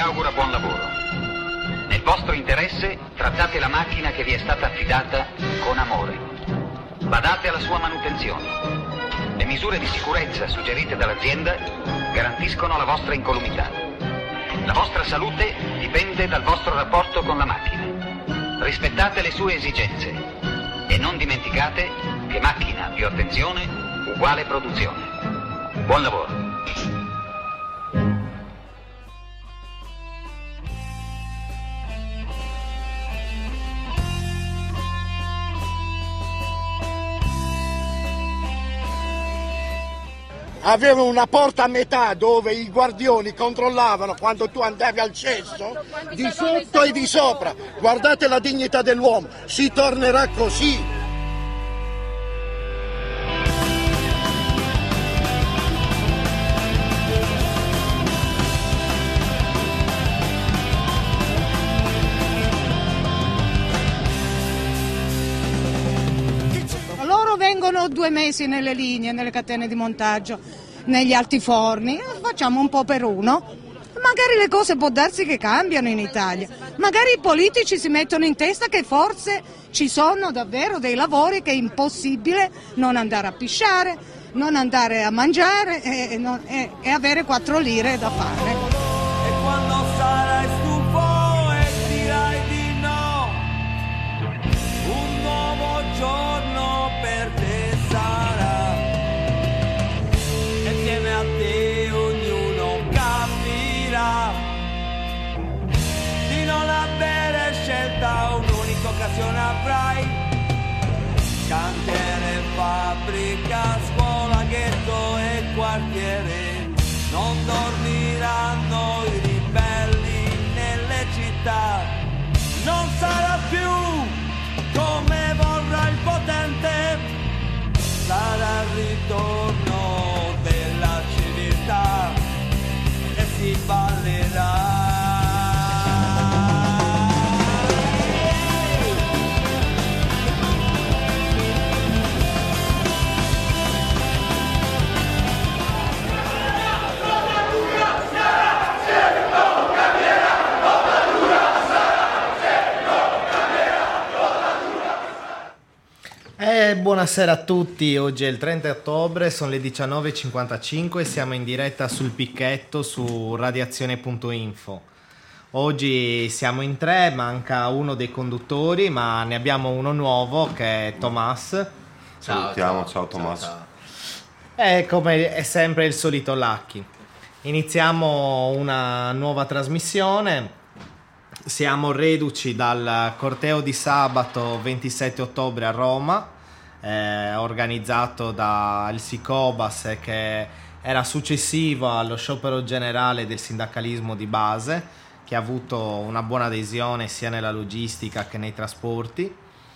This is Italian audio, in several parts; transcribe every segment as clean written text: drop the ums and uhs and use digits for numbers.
augura buon lavoro. Nel vostro interesse trattate la macchina che vi è stata affidata con amore. Badate alla sua manutenzione. Le misure di sicurezza suggerite dall'azienda garantiscono la vostra incolumità. La vostra salute dipende dal vostro rapporto con la macchina. Rispettate le sue esigenze e non dimenticate che macchina più attenzione uguale produzione. Buon lavoro. Aveva una porta a metà dove i guardioni controllavano quando tu andavi al cesso, di sotto e di sopra. Guardate la dignità dell'uomo, si tornerà così. Vengono 2 mesi nelle linee, nelle catene di montaggio, negli altiforni, facciamo un po' per uno. Magari le cose può darsi che cambiano in Italia, magari i politici si mettono in testa che forse ci sono davvero dei lavori che è impossibile non andare a pisciare, non andare a mangiare e avere 4 lire da fare. E quando sarai stufo e dirai di no, un nuovo giorno per te sarà, e insieme a te ognuno capirà di non avere scelta, un'unica occasione avrai. Cantiere, fabbrica, scuola, ghetto e quartiere, non dormiranno i ribelli nelle città, non sarà più come vorrà il potente, sarà il ritorno della civiltà e si ballerà. Buonasera a tutti, oggi è il 30 ottobre, sono le 19.55 e siamo in diretta sul picchetto su radiazione.info. Oggi siamo in 3, manca uno dei conduttori, ma ne abbiamo uno nuovo che è Tomas. Salutiamo, ciao Tomas. Ciao. E come è sempre il solito Lucky. Iniziamo una nuova trasmissione. Siamo reduci dal corteo di sabato 27 ottobre a Roma, organizzato dal Sicobas, che era successivo allo sciopero generale del sindacalismo di base, che ha avuto una buona adesione sia nella logistica che nei trasporti.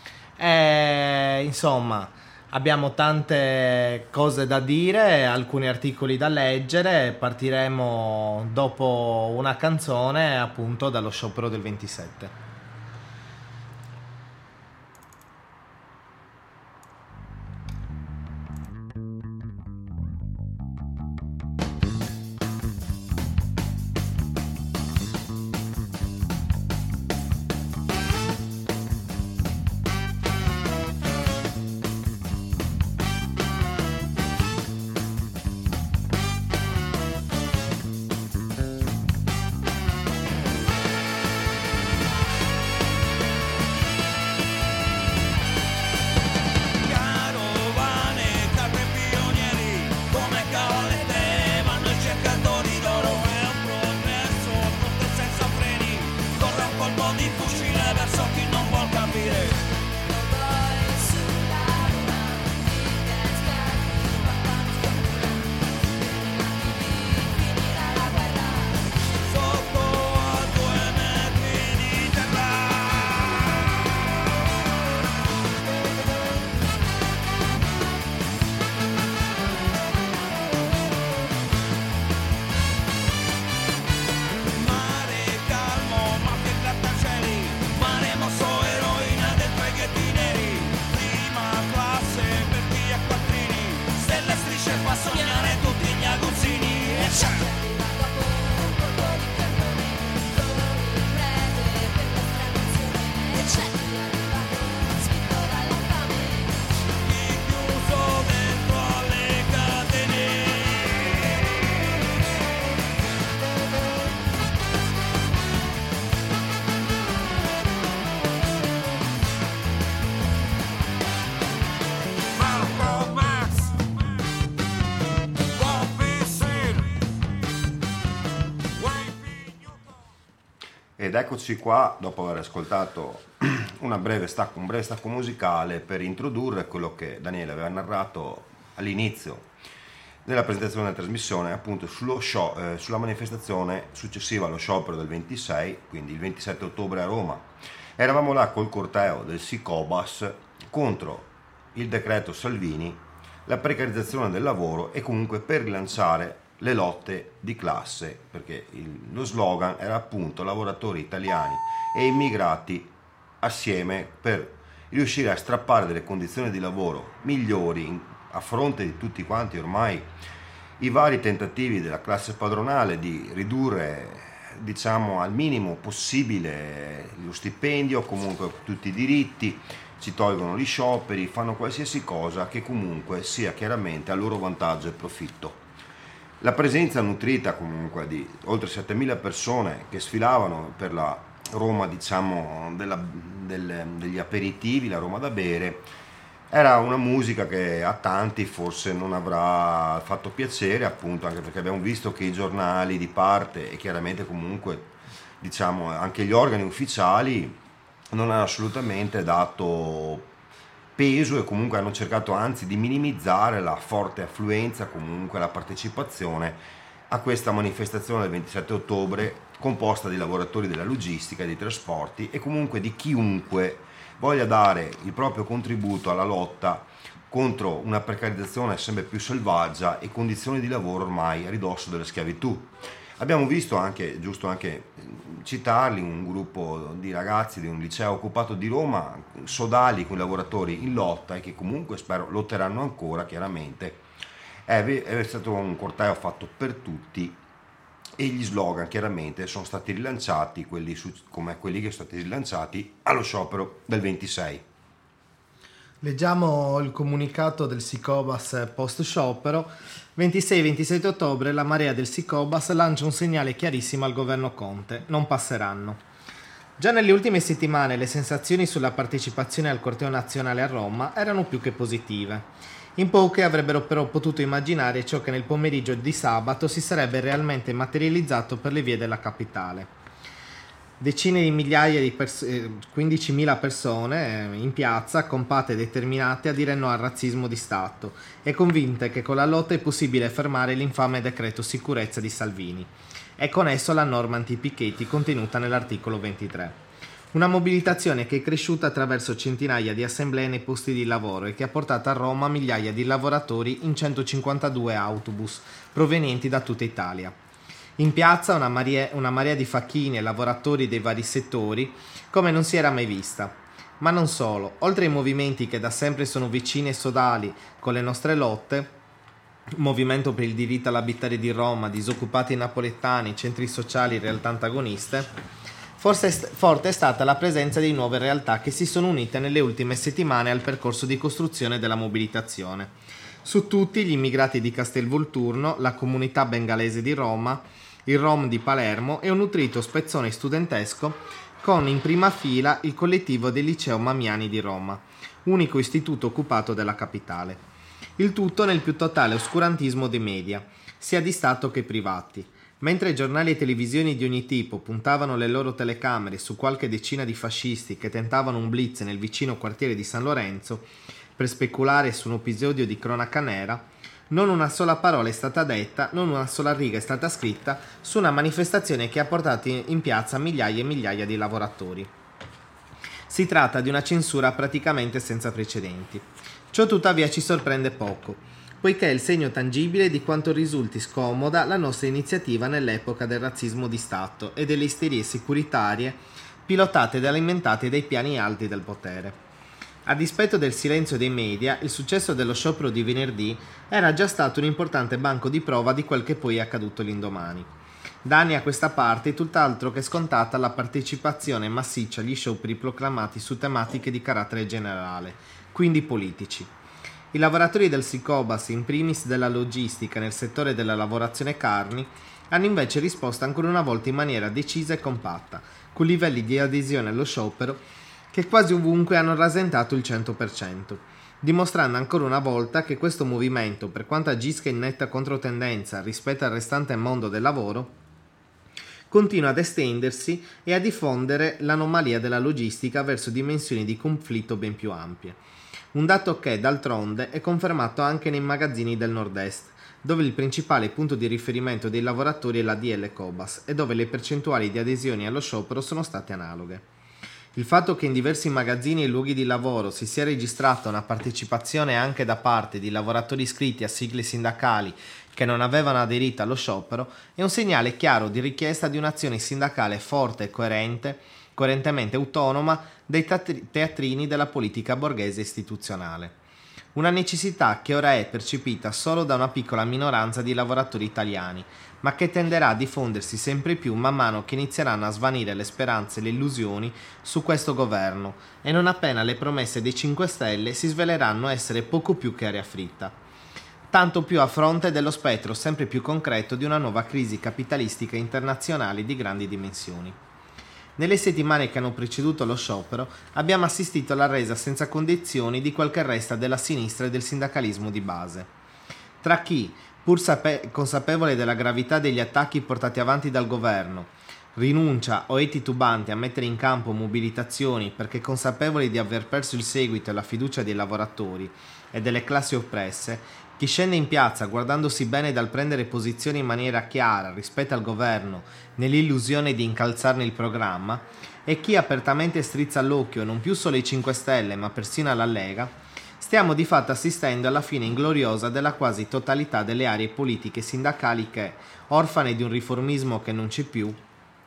Insomma, abbiamo tante cose da dire, alcuni articoli da leggere. Partiremo dopo una canzone, appunto, dallo sciopero del 27. Ed eccoci qua dopo aver ascoltato un breve stacco musicale per introdurre quello che Daniele aveva narrato all'inizio della presentazione della trasmissione, appunto sulla manifestazione successiva allo sciopero del 26, quindi il 27 ottobre a Roma. Eravamo là col corteo del Sicobas contro il decreto Salvini, la precarizzazione del lavoro e comunque per rilanciare le lotte di classe, perché lo slogan era appunto lavoratori italiani e immigrati assieme per riuscire a strappare delle condizioni di lavoro migliori a fronte di tutti quanti ormai i vari tentativi della classe padronale di ridurre, diciamo, al minimo possibile lo stipendio, comunque tutti i diritti, ci tolgono gli scioperi, fanno qualsiasi cosa che comunque sia chiaramente a loro vantaggio e profitto. La presenza nutrita comunque di oltre 7.000 persone che sfilavano per la Roma, diciamo, degli aperitivi, la Roma da bere, era una musica che a tanti forse non avrà fatto piacere, appunto anche perché abbiamo visto che i giornali di parte e chiaramente comunque, diciamo, anche gli organi ufficiali non hanno assolutamente dato peso e comunque hanno cercato anzi di minimizzare la forte affluenza, comunque la partecipazione a questa manifestazione del 27 ottobre composta di lavoratori della logistica e dei trasporti e comunque di chiunque voglia dare il proprio contributo alla lotta contro una precarizzazione sempre più selvaggia e condizioni di lavoro ormai a ridosso della schiavitù. Abbiamo visto anche, giusto anche citarli, un gruppo di ragazzi di un liceo occupato di Roma, sodali con i lavoratori in lotta e che comunque spero lotteranno ancora chiaramente. È stato un corteo fatto per tutti e gli slogan chiaramente sono stati rilanciati, come quelli che sono stati rilanciati allo sciopero del 26. Leggiamo il comunicato del Sicobas post sciopero. 26-27 ottobre la marea del Sicobas lancia un segnale chiarissimo al governo Conte: non passeranno. Già nelle ultime settimane le sensazioni sulla partecipazione al corteo nazionale a Roma erano più che positive. In poche avrebbero però potuto immaginare ciò che nel pomeriggio di sabato si sarebbe realmente materializzato per le vie della capitale. Decine di migliaia di 15.000 persone in piazza, compatte e determinate a dire no al razzismo di Stato e convinte che con la lotta è possibile fermare l'infame decreto sicurezza di Salvini e con esso la norma anti-picchetti contenuta nell'articolo 23. Una mobilitazione che è cresciuta attraverso centinaia di assemblee nei posti di lavoro e che ha portato a Roma migliaia di lavoratori in 152 autobus provenienti da tutta Italia. In piazza una marea di facchini e lavoratori dei vari settori come non si era mai vista. Ma non solo, oltre ai movimenti che da sempre sono vicini e sodali con le nostre lotte, Movimento per il diritto all'abitare di Roma, disoccupati napoletani, centri sociali, realtà antagoniste, forte è stata la presenza di nuove realtà che si sono unite nelle ultime settimane al percorso di costruzione della mobilitazione. Su tutti gli immigrati di Castelvolturno, la comunità bengalese di Roma, il Rom di Palermo e un nutrito spezzone studentesco con in prima fila il collettivo del Liceo Mamiani di Roma, unico istituto occupato della capitale. Il tutto nel più totale oscurantismo dei media, sia di Stato che privati. Mentre giornali e televisioni di ogni tipo puntavano le loro telecamere su qualche decina di fascisti che tentavano un blitz nel vicino quartiere di San Lorenzo per speculare su un episodio di cronaca nera, non una sola parola è stata detta, non una sola riga è stata scritta su una manifestazione che ha portato in piazza migliaia e migliaia di lavoratori. Si tratta di una censura praticamente senza precedenti. Ciò tuttavia ci sorprende poco, poiché è il segno tangibile di quanto risulti scomoda la nostra iniziativa nell'epoca del razzismo di Stato e delle isterie securitarie pilotate ed alimentate dai piani alti del potere. A dispetto del silenzio dei media, il successo dello sciopero di venerdì era già stato un importante banco di prova di quel che poi è accaduto l'indomani. Da anni a questa parte è tutt'altro che scontata la partecipazione massiccia agli scioperi proclamati su tematiche di carattere generale, quindi politici. I lavoratori del Sicobas, in primis della logistica nel settore della lavorazione carni, hanno invece risposto ancora una volta in maniera decisa e compatta, con livelli di adesione allo sciopero che quasi ovunque hanno rasentato il 100%, dimostrando ancora una volta che questo movimento, per quanto agisca in netta controtendenza rispetto al restante mondo del lavoro, continua ad estendersi e a diffondere l'anomalia della logistica verso dimensioni di conflitto ben più ampie. Un dato che, d'altronde, è confermato anche nei magazzini del nord-est, dove il principale punto di riferimento dei lavoratori è la DL Cobas e dove le percentuali di adesioni allo sciopero sono state analoghe. Il fatto che in diversi magazzini e luoghi di lavoro si sia registrata una partecipazione anche da parte di lavoratori iscritti a sigle sindacali che non avevano aderito allo sciopero è un segnale chiaro di richiesta di un'azione sindacale forte e coerentemente autonoma dai teatrini della politica borghese istituzionale. Una necessità che ora è percepita solo da una piccola minoranza di lavoratori italiani, ma che tenderà a diffondersi sempre più man mano che inizieranno a svanire le speranze e le illusioni su questo governo e non appena le promesse dei 5 Stelle si sveleranno essere poco più che aria fritta. Tanto più a fronte dello spettro sempre più concreto di una nuova crisi capitalistica internazionale di grandi dimensioni. Nelle settimane che hanno preceduto lo sciopero abbiamo assistito alla resa senza condizioni di quel che resta della sinistra e del sindacalismo di base. Tra chi, pur consapevole della gravità degli attacchi portati avanti dal governo, rinuncia o è titubante a mettere in campo mobilitazioni perché consapevoli di aver perso il seguito e la fiducia dei lavoratori e delle classi oppresse, chi scende in piazza guardandosi bene dal prendere posizione in maniera chiara rispetto al governo nell'illusione di incalzarne il programma, e chi apertamente strizza l'occhio non più solo ai 5 Stelle ma persino alla Lega, stiamo di fatto assistendo alla fine ingloriosa della quasi totalità delle aree politiche sindacali che, orfane di un riformismo che non c'è più,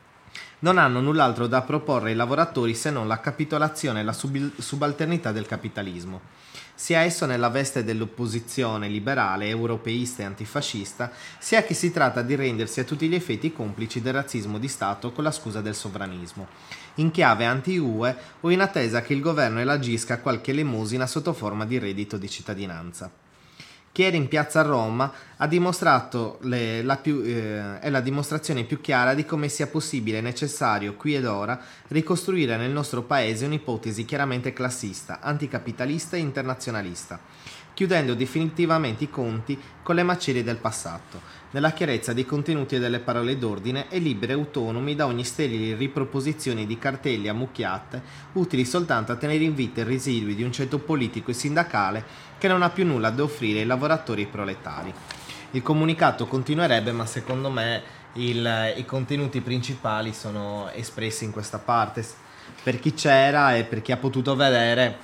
non hanno null'altro da proporre ai lavoratori se non la capitolazione e la subalternità del capitalismo, sia esso nella veste dell'opposizione liberale, europeista e antifascista, sia che si tratta di rendersi a tutti gli effetti complici del razzismo di Stato con la scusa del sovranismo, in chiave anti-UE o in attesa che il governo elargisca qualche elemosina sotto forma di reddito di cittadinanza. Chi era in piazza a Roma ha dimostrato è la dimostrazione più chiara di come sia possibile e necessario qui ed ora ricostruire nel nostro paese un'ipotesi chiaramente classista, anticapitalista e internazionalista, chiudendo definitivamente i conti con le macerie del passato, nella chiarezza dei contenuti e delle parole d'ordine e liberi e autonomi da ogni sterile riproposizione di cartelli ammucchiate utili soltanto a tenere in vita i residui di un ceto politico e sindacale che non ha più nulla da offrire ai lavoratori e proletari. Il comunicato continuerebbe, ma secondo me i contenuti principali sono espressi in questa parte. Per chi c'era e per chi ha potuto vedere,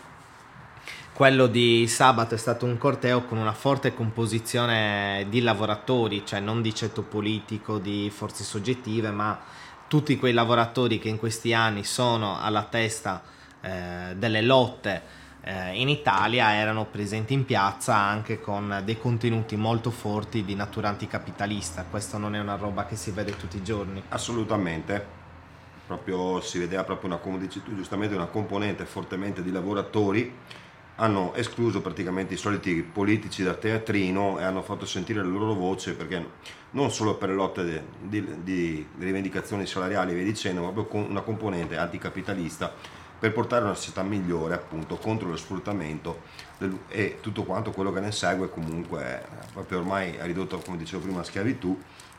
quello di sabato è stato un corteo con una forte composizione di lavoratori, cioè non di ceto politico, di forze soggettive, ma tutti quei lavoratori che in questi anni sono alla testa delle lotte in Italia erano presenti in piazza anche con dei contenuti molto forti di natura anticapitalista. Questo non è una roba che si vede tutti i giorni. Assolutamente, proprio si vedeva proprio come dici tu giustamente, una componente fortemente di lavoratori. Hanno escluso praticamente i soliti politici da teatrino e hanno fatto sentire la loro voce, perché non solo per le lotte di rivendicazioni salariali e via dicendo, ma proprio con una componente anticapitalista per portare una società migliore, appunto, contro lo sfruttamento e tutto quanto quello che ne segue. Comunque proprio ormai è ridotto, come dicevo prima, a schiavitù.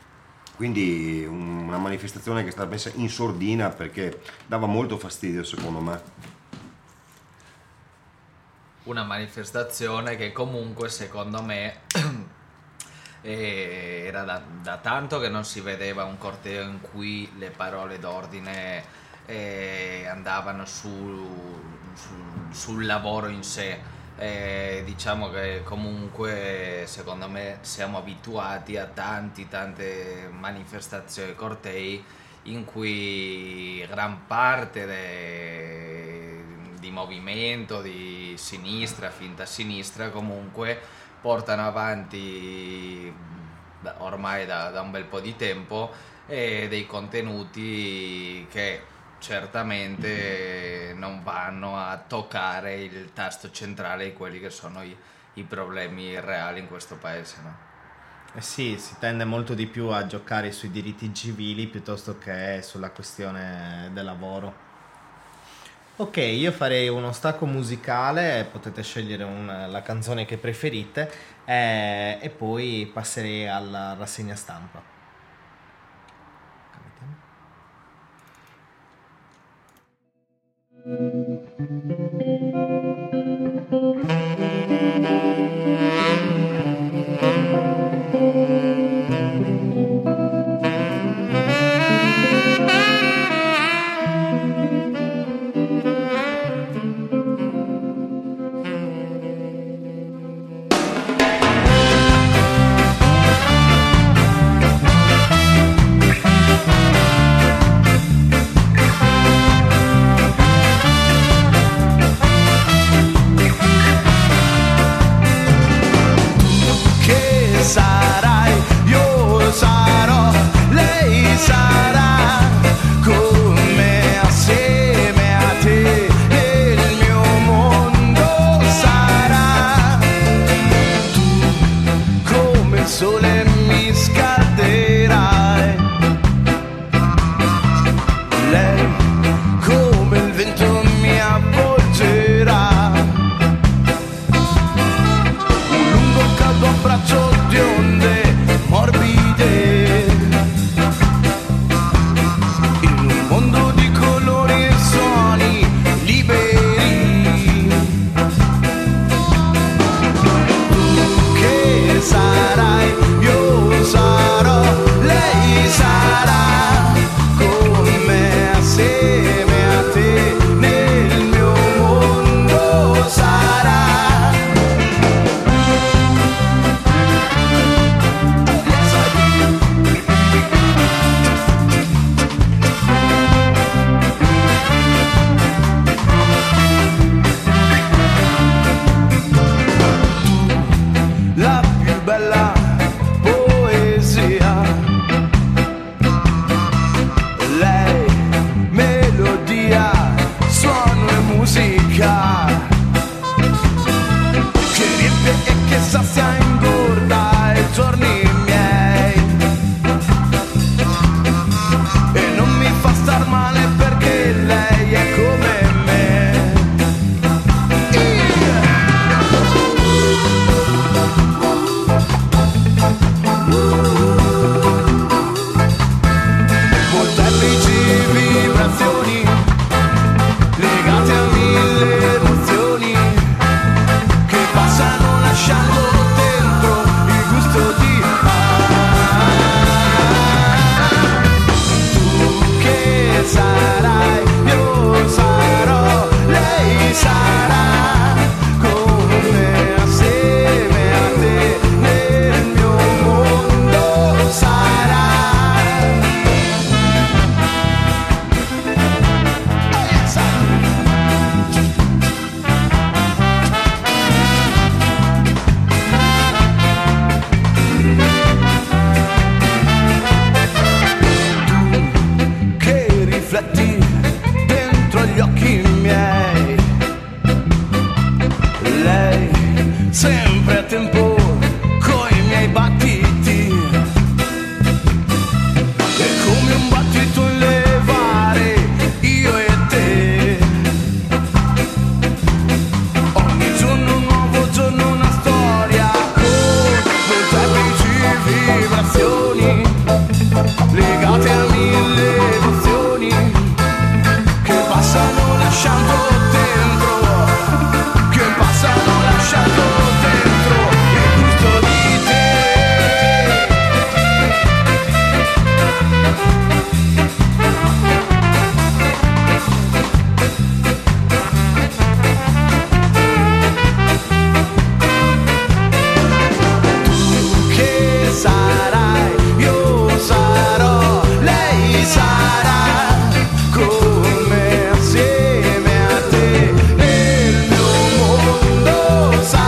Quindi una manifestazione che è stata messa in sordina perché dava molto fastidio, secondo me. Una manifestazione che comunque secondo me era da tanto che non si vedeva un corteo in cui le parole d'ordine andavano sul lavoro in sé. Diciamo che comunque secondo me siamo abituati a tante manifestazioni e cortei in cui gran parte di movimento di sinistra, finta sinistra, comunque portano avanti ormai da un bel po' di tempo dei contenuti che certamente non vanno a toccare il tasto centrale di quelli che sono i problemi reali in questo paese, no? Sì, si tende molto di più a giocare sui diritti civili piuttosto che sulla questione del lavoro. Ok, io farei uno stacco musicale, potete scegliere la canzone che preferite e poi passerei alla rassegna stampa. Come assieme a te nel mio mondo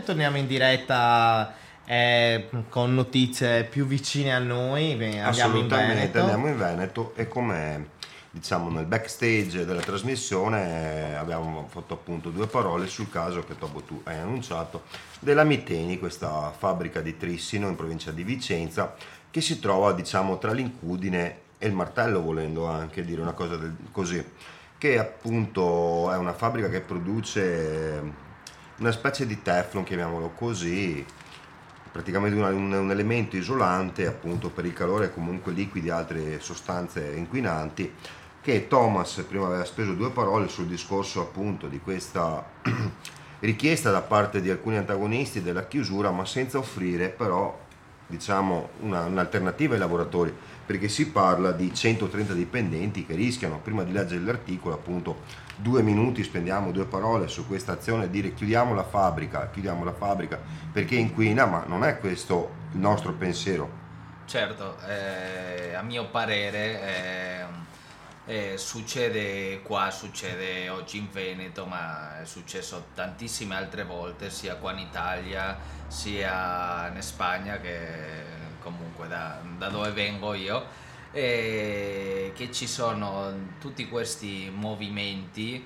torniamo in diretta con notizie più vicine a noi. Andiamo in Veneto. Andiamo in Veneto e come diciamo nel backstage della trasmissione abbiamo fatto appunto due parole sul caso che dopo tu hai annunciato della Miteni, questa fabbrica di Trissino in provincia di Vicenza che si trova diciamo tra l'Incudine e il Martello, volendo anche dire una cosa così, che appunto è una fabbrica che produce una specie di Teflon, chiamiamolo così, praticamente un elemento isolante appunto per il calore e comunque liquidi e altre sostanze inquinanti, che Thomas prima aveva speso due parole sul discorso appunto di questa richiesta da parte di alcuni antagonisti della chiusura, ma senza offrire però diciamo un'alternativa ai lavoratori, perché si parla di 130 dipendenti che rischiano, prima di leggere l'articolo appunto 2 minuti spendiamo due parole su questa azione e dire chiudiamo la fabbrica perché inquina, ma non è questo il nostro pensiero. Certo, a mio parere succede oggi in Veneto, ma è successo tantissime altre volte, sia qua in Italia sia in Spagna, che comunque da dove vengo io, che ci sono tutti questi movimenti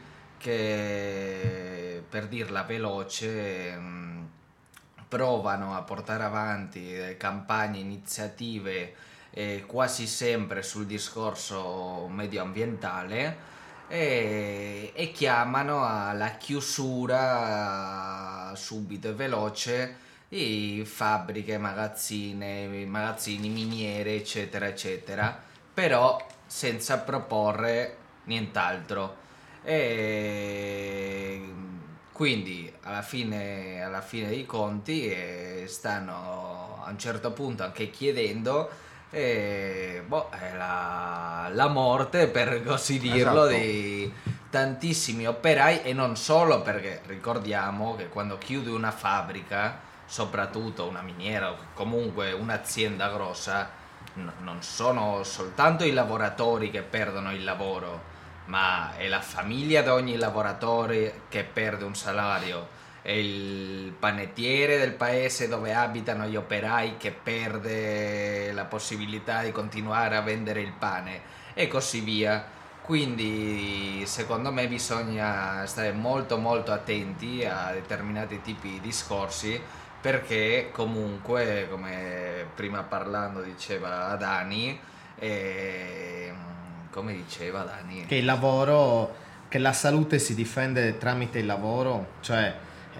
che, per dirla veloce, provano a portare avanti campagne, iniziative quasi sempre sul discorso medioambientale e chiamano alla chiusura subito e veloce di fabbriche, magazzini, miniere, eccetera, eccetera, però senza proporre nient'altro. E quindi alla fine dei conti stanno a un certo punto anche chiedendo la morte, per così dirlo, esatto, di tantissimi operai, e non solo, perché ricordiamo che quando chiude una fabbrica, soprattutto una miniera o comunque un'azienda grossa, non sono soltanto i lavoratori che perdono il lavoro, ma è la famiglia di ogni lavoratore che perde un salario, è il panettiere del paese dove abitano gli operai che perde la possibilità di continuare a vendere il pane e così via. Quindi secondo me bisogna stare molto molto attenti a determinati tipi di discorsi, perché comunque, come prima parlando diceva Dani, come diceva Dani, che il lavoro, che la salute si difende tramite il lavoro, cioè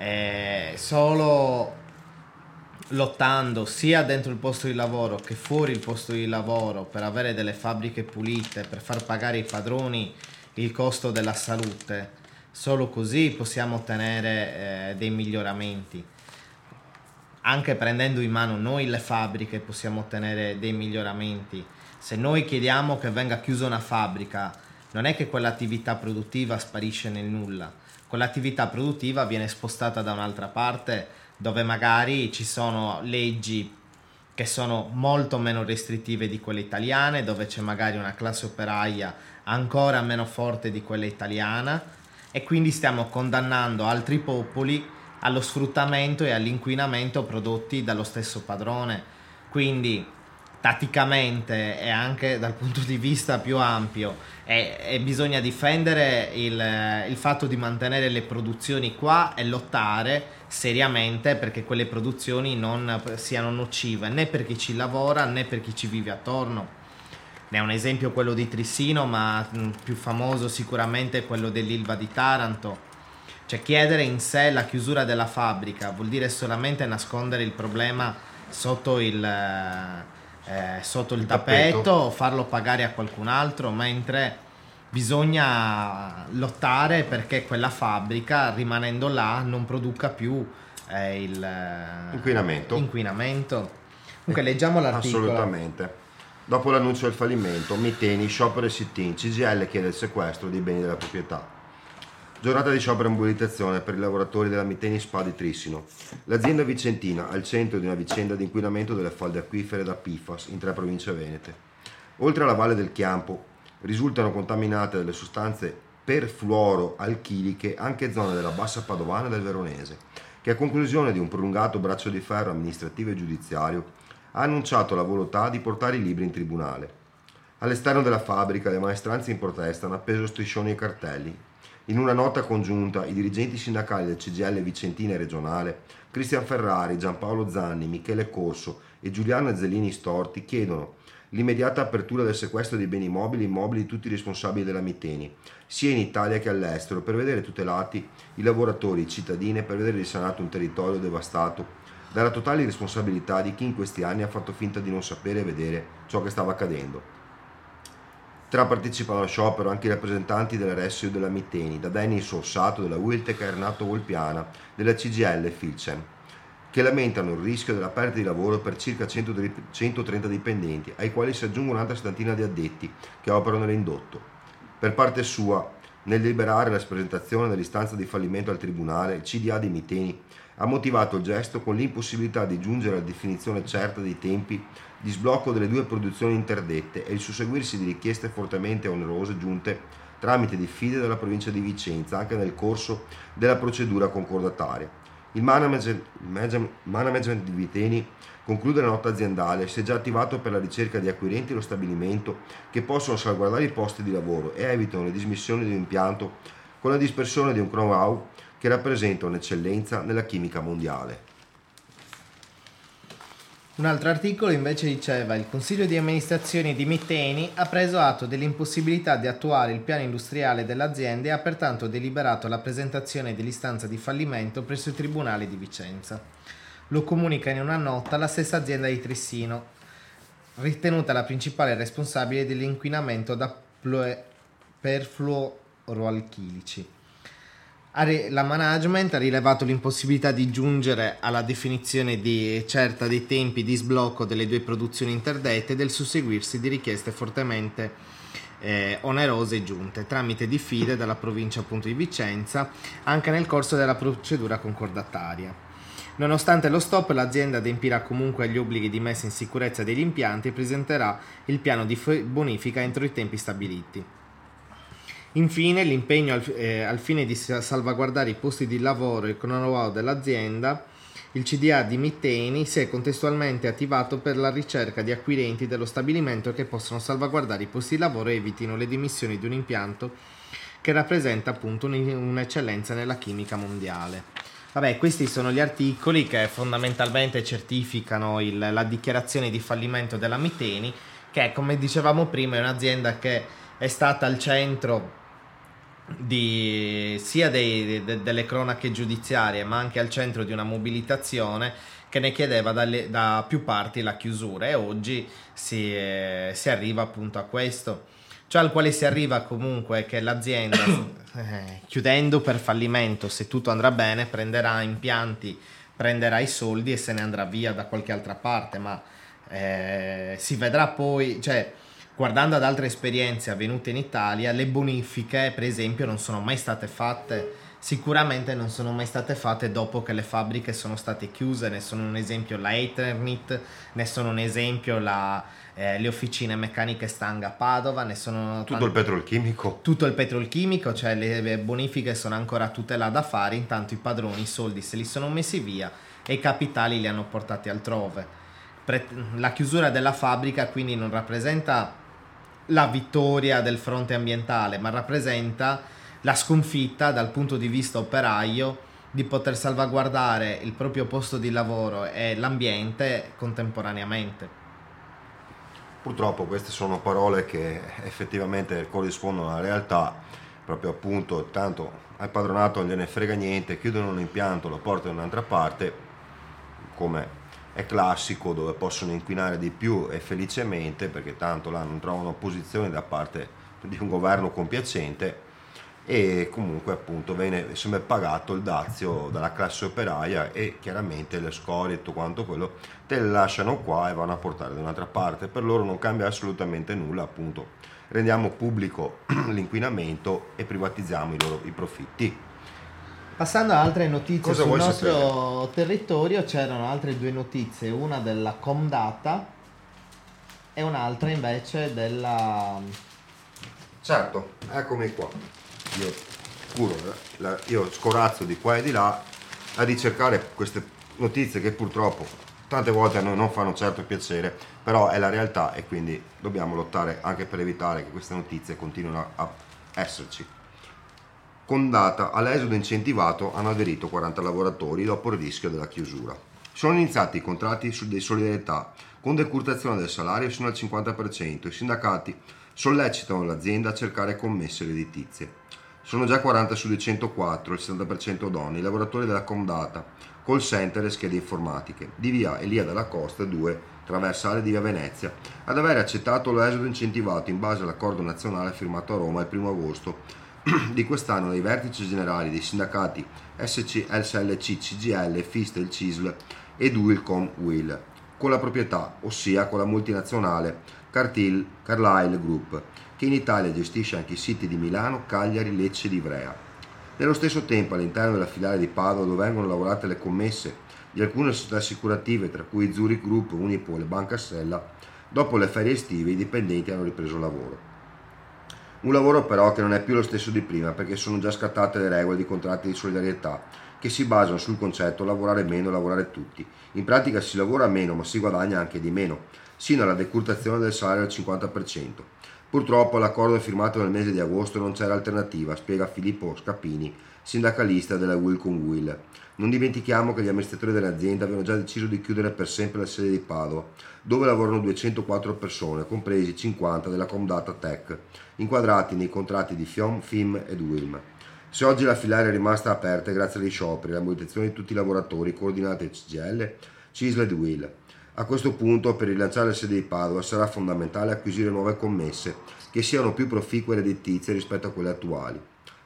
solo lottando sia dentro il posto di lavoro che fuori il posto di lavoro per avere delle fabbriche pulite, per far pagare ai padroni il costo della salute, solo così possiamo ottenere dei miglioramenti. Anche prendendo in mano noi le fabbriche possiamo ottenere dei miglioramenti. Se noi chiediamo che venga chiusa una fabbrica, non è che quell'attività produttiva sparisce nel nulla, quell'attività produttiva viene spostata da un'altra parte, dove magari ci sono leggi che sono molto meno restrittive di quelle italiane, dove c'è magari una classe operaia ancora meno forte di quella italiana, e quindi stiamo condannando altri popoli allo sfruttamento e all'inquinamento prodotti dallo stesso padrone. Quindi tatticamente e anche dal punto di vista più ampio bisogna difendere il fatto di mantenere le produzioni qua e lottare seriamente perché quelle produzioni non siano nocive né per chi ci lavora né per chi ci vive attorno. Ne è un esempio quello di Trissino, ma più famoso sicuramente è quello dell'Ilva di Taranto. Cioè, chiedere in sé la chiusura della fabbrica vuol dire solamente nascondere il problema sotto il tappeto, farlo pagare a qualcun altro, mentre bisogna lottare perché quella fabbrica, rimanendo là, non produca più inquinamento. Comunque leggiamo l'articolo. Assolutamente. Dopo l'annuncio del fallimento, Miteni, sciopero e sit-in, CGIL chiede il sequestro dei beni della proprietà. Giornata di sciopero e mobilitazione per i lavoratori della Miteni SpA di Trissino. L'azienda vicentina al centro di una vicenda di inquinamento delle falde acquifere da PFAS in 3 province venete. Oltre alla Valle del Chiampo risultano contaminate delle sostanze perfluoroalchiliche anche zone della Bassa Padovana e del Veronese. che a conclusione di un prolungato braccio di ferro amministrativo e giudiziario ha annunciato la volontà di portare i libri in tribunale. All'esterno della fabbrica le maestranze in protesta hanno appeso striscioni e cartelli. In una nota congiunta i dirigenti sindacali del CGIL Vicentina e regionale, Cristian Ferrari, Giampaolo Zanni, Michele Corso e Giuliano Zellini Storti chiedono l'immediata apertura del sequestro dei beni mobili e immobili di tutti i responsabili della Miteni, sia in Italia che all'estero, per vedere tutelati i lavoratori, i cittadini e per vedere risanato un territorio devastato dalla totale irresponsabilità di chi in questi anni ha fatto finta di non sapere e vedere ciò che stava accadendo. Tra partecipano allo sciopero anche i rappresentanti della RSU della Miteni, da Denis Sorsato della Wiltec a Renato Volpiana della CGIL e Filcem, che lamentano il rischio della perdita di lavoro per circa 130 dipendenti, ai quali si aggiunge un'altra settantina di addetti che operano nell'indotto. Per parte sua, nel deliberare la presentazione dell'istanza di fallimento al Tribunale, il CDA di Miteni ha motivato il gesto con l'impossibilità di giungere alla definizione certa dei tempi di sblocco delle due produzioni interdette e il susseguirsi di richieste fortemente onerose giunte tramite diffide dalla provincia di Vicenza anche nel corso della procedura concordataria. Il management di Miteni conclude la nota aziendale, si è già attivato per la ricerca di acquirenti allo stabilimento che possono salvaguardare i posti di lavoro e evitano le dismissioni dell'impianto con la dispersione di un know-how che rappresenta un'eccellenza nella chimica mondiale. Un altro articolo invece diceva: il Consiglio di amministrazione di Miteni ha preso atto dell'impossibilità di attuare il piano industriale dell'azienda e ha pertanto deliberato la presentazione dell'istanza di fallimento presso il Tribunale di Vicenza. Lo comunica in una nota la stessa azienda di Trissino, ritenuta la principale responsabile dell'inquinamento da perfluoroalchilici. La management ha rilevato l'impossibilità di giungere alla definizione certa dei tempi di sblocco delle due produzioni interdette e del susseguirsi di richieste fortemente onerose giunte tramite diffide dalla provincia appunto di Vicenza anche nel corso della procedura concordataria. Nonostante lo stop, l'azienda adempirà comunque agli obblighi di messa in sicurezza degli impianti e presenterà il piano di bonifica entro i tempi stabiliti. Infine, l'impegno al fine di salvaguardare i posti di lavoro e il know-how dell'azienda, il CDA di Miteni si è contestualmente attivato per la ricerca di acquirenti dello stabilimento che possano salvaguardare i posti di lavoro e evitino le dimissioni di un impianto che rappresenta appunto un'eccellenza nella chimica mondiale. Vabbè, questi sono gli articoli che fondamentalmente certificano la dichiarazione di fallimento della Miteni, che come dicevamo prima è un'azienda che è stata al centro sia delle cronache giudiziarie ma anche al centro di una mobilitazione che ne chiedeva da più parti la chiusura, e oggi si arriva appunto a questo, cioè al quale si arriva comunque che l'azienda chiudendo per fallimento, se tutto andrà bene, prenderà impianti, prenderà i soldi e se ne andrà via da qualche altra parte, ma si vedrà poi, cioè guardando ad altre esperienze avvenute in Italia, le bonifiche per esempio non sono mai state fatte, sicuramente non sono mai state fatte dopo che le fabbriche sono state chiuse. Ne sono un esempio la Eternit, ne sono un esempio le officine meccaniche Stanga a Padova, ne sono tutto il petrolchimico, cioè le bonifiche sono ancora tutte là da fare, intanto i padroni i soldi se li sono messi via e i capitali li hanno portati altrove. La chiusura della fabbrica quindi non rappresenta la vittoria del fronte ambientale, ma rappresenta la sconfitta dal punto di vista operaio di poter salvaguardare il proprio posto di lavoro e l'ambiente contemporaneamente. Purtroppo queste sono parole che effettivamente corrispondono alla realtà, proprio appunto tanto al padronato non gliene frega niente, chiudono un impianto, lo portano in un'altra parte, come è classico, dove possono inquinare di più e felicemente, perché tanto là non trovano opposizione da parte di un governo compiacente, e comunque appunto viene sempre pagato il dazio dalla classe operaia e chiaramente le scorie e tutto quanto quello te le lasciano qua e vanno a portare da un'altra parte. Per loro non cambia assolutamente nulla, appunto rendiamo pubblico l'inquinamento e privatizziamo i profitti. Passando a altre notizie Cosa sul vuoi nostro territorio, c'erano altre due notizie, una della Comdata e un'altra invece della... Certo, eccomi qua. Io scorazzo di qua e di là, a ricercare queste notizie che purtroppo tante volte a noi non fanno certo piacere, però è la realtà e quindi dobbiamo lottare anche per evitare che queste notizie continuino a esserci. Comdata, all'esodo incentivato hanno aderito 40 lavoratori dopo il rischio della chiusura. Sono iniziati i contratti di solidarietà con decurtazione del salario fino al 50%. I sindacati sollecitano l'azienda a cercare commesse redditizie. Sono già 40 su 104, il 60% donne, i lavoratori della Comdata, call center e schede informatiche, di via Elia della Costa 2, traversale di via Venezia, ad aver accettato l'esodo incentivato in base all'accordo nazionale firmato a Roma il 1 agosto di quest'anno dai vertici generali dei sindacati SLC, CGL, FISTEL, CISL ed UILCOM UIL, con la proprietà, ossia con la multinazionale Carlyle Group, che in Italia gestisce anche i siti di Milano, Cagliari, Lecce e Ivrea. Nello stesso tempo, all'interno della filiale di Padova, dove vengono lavorate le commesse di alcune società assicurative, tra cui Zurich Group, Unipol e Banca Sella, dopo le ferie estive i dipendenti hanno ripreso lavoro. Un lavoro però che non è più lo stesso di prima, perché sono già scattate le regole di contratti di solidarietà che si basano sul concetto lavorare meno, lavorare tutti. In pratica si lavora meno ma si guadagna anche di meno, sino alla decurtazione del salario al 50%. Purtroppo all'accordo firmato nel mese di agosto non c'era alternativa, spiega Filippo Scapini, sindacalista della Wilcom Will. Non dimentichiamo che gli amministratori dell'azienda avevano già deciso di chiudere per sempre la sede di Padova, dove lavorano 204 persone, compresi 50 della Comdata Tech, inquadrati nei contratti di FIOM, FIM ed UILM. Se oggi la filiale è rimasta aperta è grazie agli scioperi e alla mobilitazione di tutti i lavoratori coordinati da CGL, CISL ed UIL. A questo punto, per rilanciare la sede di Padova sarà fondamentale acquisire nuove commesse che siano più proficue e redditizie rispetto a quelle attuali.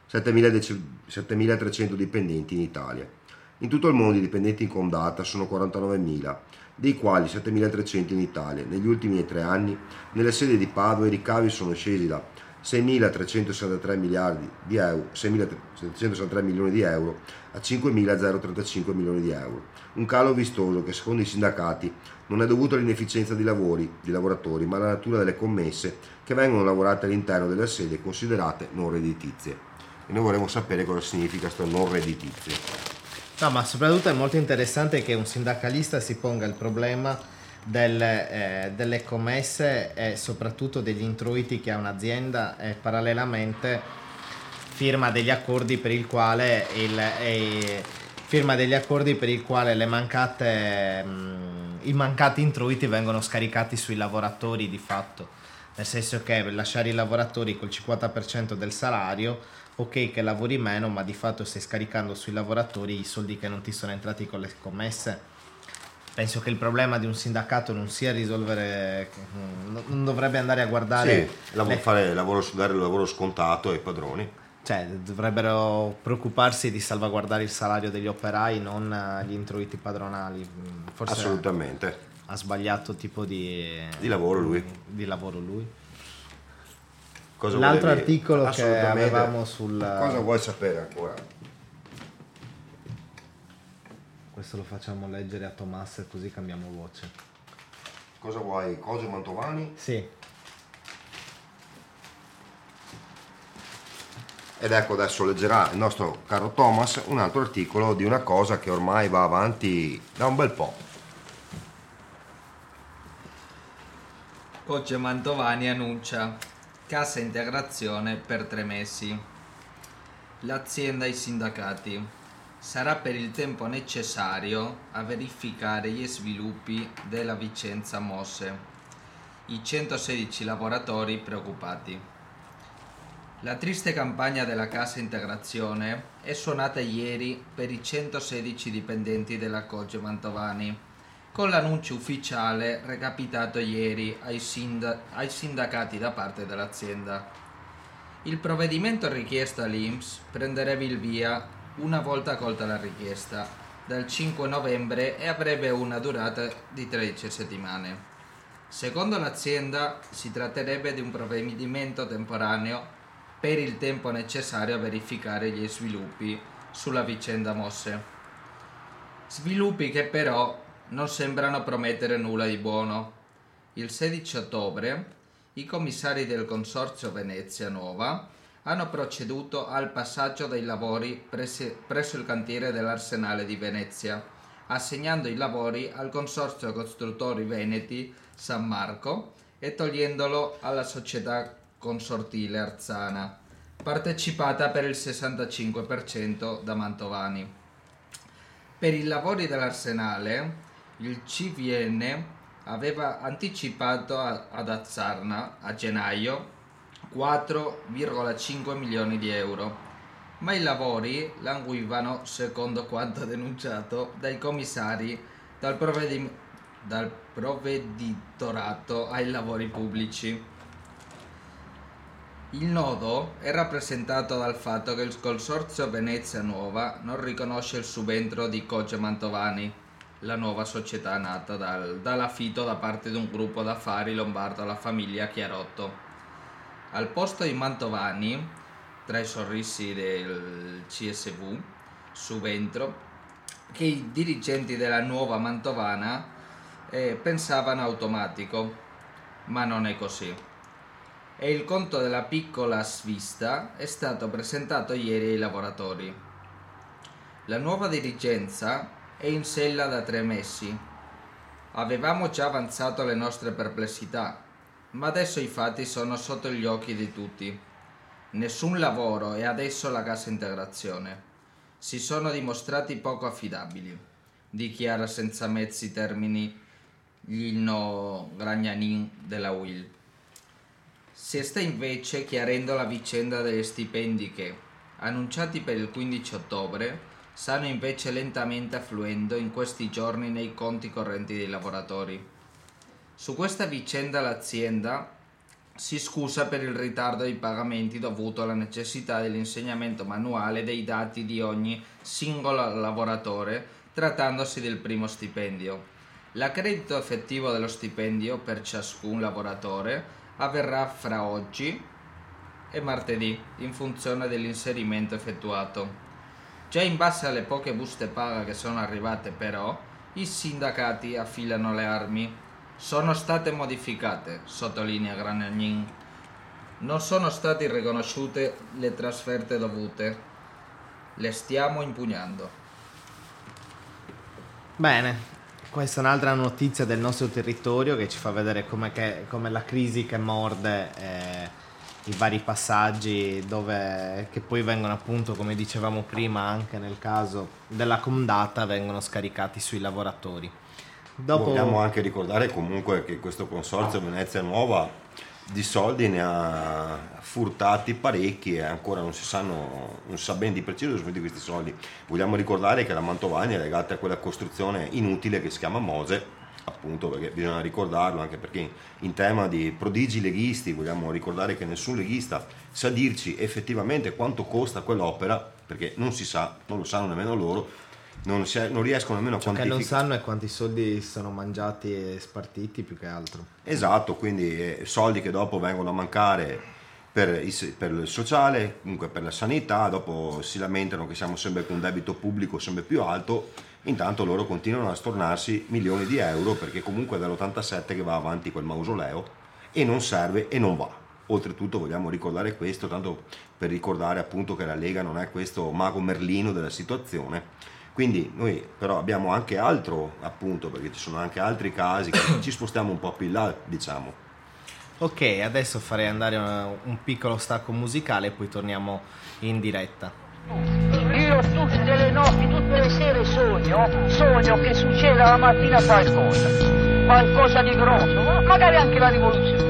7.300 dipendenti in Italia. In tutto il mondo i dipendenti in Comdata sono 49.000, dei quali 7.300 in Italia. Negli ultimi 3 anni, nelle sedi di Padova i ricavi sono scesi da 6.363 miliardi di euro, 6.763 milioni di euro a 5.035 milioni di euro. Un calo vistoso che secondo i sindacati non è dovuto all'inefficienza di lavoratori, ma alla natura delle commesse che vengono lavorate all'interno delle sedi considerate non redditizie. E noi vorremmo sapere cosa significa questo non redditizie. No, ma soprattutto è molto interessante che un sindacalista si ponga il problema delle commesse e soprattutto degli introiti che ha un'azienda e parallelamente firma degli accordi per il quale i mancati introiti vengono scaricati sui lavoratori di fatto, nel senso che lasciare i lavoratori col 50% del salario, ok che lavori meno, ma di fatto stai scaricando sui lavoratori i soldi che non ti sono entrati con le commesse. Penso che il problema di un sindacato non sia risolvere, non dovrebbe andare a guardare fare dare il lavoro scontato ai padroni. Cioè, dovrebbero preoccuparsi di salvaguardare il salario degli operai, non gli introiti padronali. Forse assolutamente. Ha sbagliato tipo di lavoro lui. Cosa l'altro articolo che avevamo sul... Cosa vuoi sapere ancora? Questo lo facciamo leggere a Tomas così cambiamo voce. Cosa vuoi? Cose Mantovani? Sì. Ed ecco, adesso leggerà il nostro caro Thomas un altro articolo di una cosa che ormai va avanti da un bel po'. Coach Mantovani annuncia cassa integrazione per 3 mesi. L'azienda e i sindacati. Sarà per il tempo necessario a verificare gli sviluppi della Vicenza Mosse. I 116 lavoratori preoccupati. La triste campagna della cassa integrazione è suonata ieri per i 116 dipendenti della Coge Mantovani, con l'annuncio ufficiale recapitato ieri ai sindacati da parte dell'azienda. Il provvedimento richiesto all'INPS prenderebbe il via una volta accolta la richiesta, dal 5 novembre e avrebbe una durata di 13 settimane. Secondo l'azienda si tratterebbe di un provvedimento temporaneo per il tempo necessario a verificare gli sviluppi sulla vicenda Mosse. Sviluppi che però non sembrano promettere nulla di buono. Il 16 ottobre i commissari del Consorzio Venezia Nuova hanno proceduto al passaggio dei lavori presso il cantiere dell'Arsenale di Venezia, assegnando i lavori al Consorzio Costruttori Veneti San Marco e togliendolo alla società consortile Arzana, partecipata per il 65% da Mantovani. Per i lavori dell'Arsenale, il CVN aveva anticipato ad Arzana a gennaio 4,5 milioni di euro, ma i lavori languivano secondo quanto denunciato dai commissari dal provveditorato ai lavori pubblici. Il nodo è rappresentato dal fatto che il Consorzio Venezia Nuova non riconosce il subentro di Coge Mantovani, la nuova società nata dall'affitto da parte di un gruppo d'affari lombardo alla famiglia Chiarotto. Al posto di Mantovani, tra i sorrisi del CSV, subentro, che i dirigenti della nuova Mantovana pensavano automatico, ma non è così. E il conto della piccola svista è stato presentato ieri ai lavoratori. La nuova dirigenza è in sella da 3 mesi. Avevamo già avanzato le nostre perplessità, ma adesso i fatti sono sotto gli occhi di tutti. Nessun lavoro e adesso la cassa integrazione. Si sono dimostrati poco affidabili, dichiara senza mezzi termini Lino Gragnanin della UIL. Si sta invece chiarendo la vicenda degli stipendi che, annunciati per il 15 ottobre, stanno invece lentamente affluendo in questi giorni nei conti correnti dei lavoratori. Su questa vicenda l'azienda si scusa per il ritardo dei pagamenti dovuto alla necessità dell'insegnamento manuale dei dati di ogni singolo lavoratore, trattandosi del primo stipendio. L'accredito effettivo dello stipendio per ciascun lavoratore avverrà fra oggi e martedì, in funzione dell'inserimento effettuato. Già in base alle poche buste paga che sono arrivate, però, i sindacati affilano le armi. Sono state modificate, sottolinea Gragnanin. Non sono state riconosciute le trasferte dovute. Le stiamo impugnando. Bene, questa è un'altra notizia del nostro territorio che ci fa vedere come la crisi che morde i vari passaggi che poi vengono, appunto, come dicevamo prima, anche nel caso della Comdata, vengono scaricati sui lavoratori. Vogliamo anche ricordare comunque che questo consorzio Venezia Nuova di soldi ne ha furtati parecchi e ancora non si sa ben di preciso dove sono di questi soldi. Vogliamo ricordare che la Mantovani è legata a quella costruzione inutile che si chiama Mose, appunto, perché bisogna ricordarlo, anche perché in tema di prodigi leghisti vogliamo ricordare che nessun leghista sa dirci effettivamente quanto costa quell'opera, perché non si sa, non lo sanno nemmeno loro. Non riescono nemmeno a quantificare. Che non sanno è quanti soldi sono mangiati e spartiti, più che altro. Esatto, quindi soldi che dopo vengono a mancare per il sociale, comunque per la sanità, dopo si lamentano che siamo sempre con un debito pubblico sempre più alto, intanto loro continuano a stornarsi milioni di euro, perché comunque è dall'87 che va avanti quel mausoleo e non serve e non va. Oltretutto vogliamo ricordare questo, tanto per ricordare appunto che la Lega non è questo mago Merlino della situazione. Quindi noi però abbiamo anche altro, appunto, perché ci sono anche altri casi che ci spostiamo un po' più in là, diciamo. Ok, adesso farei andare un piccolo stacco musicale e poi torniamo in diretta. Io tutte le notti, tutte le sere sogno che succeda la mattina qualcosa di grosso, magari anche la rivoluzione.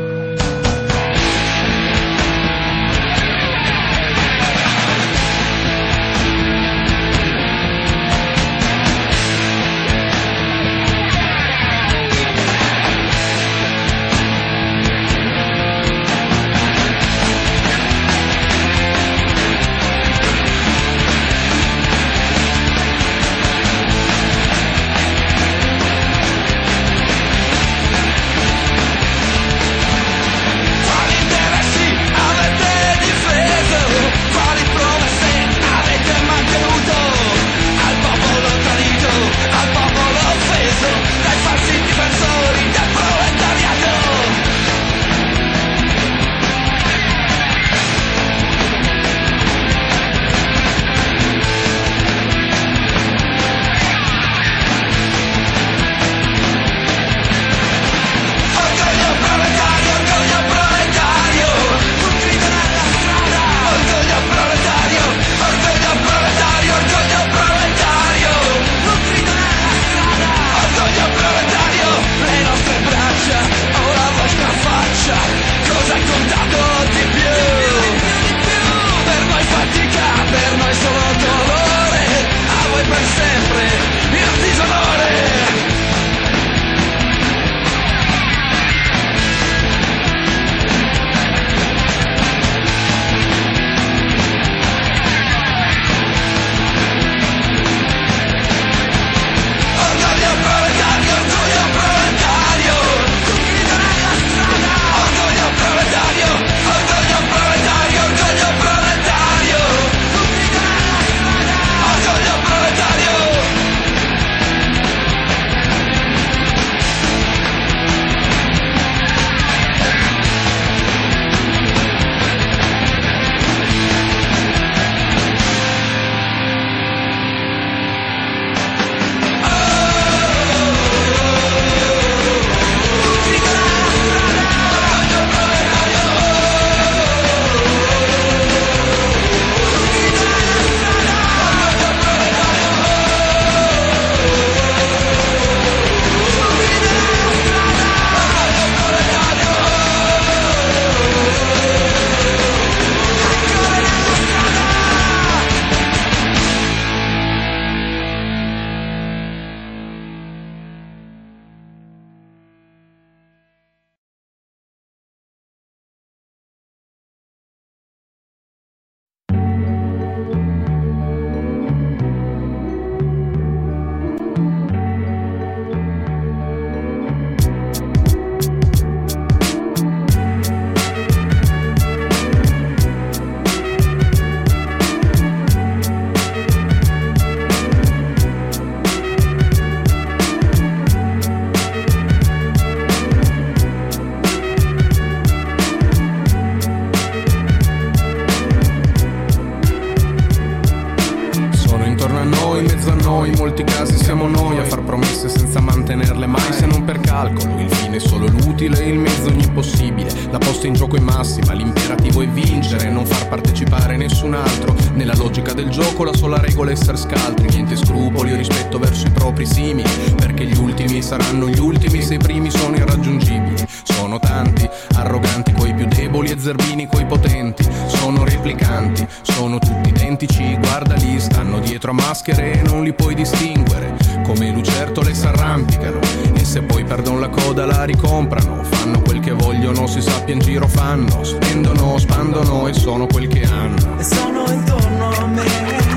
l'utile e il mezzo ogni possibile. La posta in gioco è massima, l'imperativo è vincere, non far partecipare nessun altro. Nella logica del gioco la sola regola è essere scaltri, niente scrupoli o rispetto verso i propri simili, perché gli ultimi saranno gli ultimi se i primi sono irraggiungibili. Sono tanti, arroganti coi più deboli e zerbini coi potenti. Sono replicanti, sono tutti identici, guardali, stanno dietro a maschere e non li puoi distinguere. Come lucertole s'arrampicano e se poi perdono la coda la ricomprano. Fanno quel che vogliono, si sappia in giro fanno, spendono, spandono e sono quel che hanno. E sono intorno a me,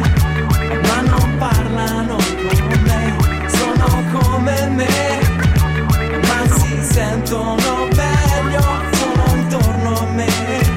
ma non parlano con me. Sono come me, ma si sentono meglio. Sono intorno a me,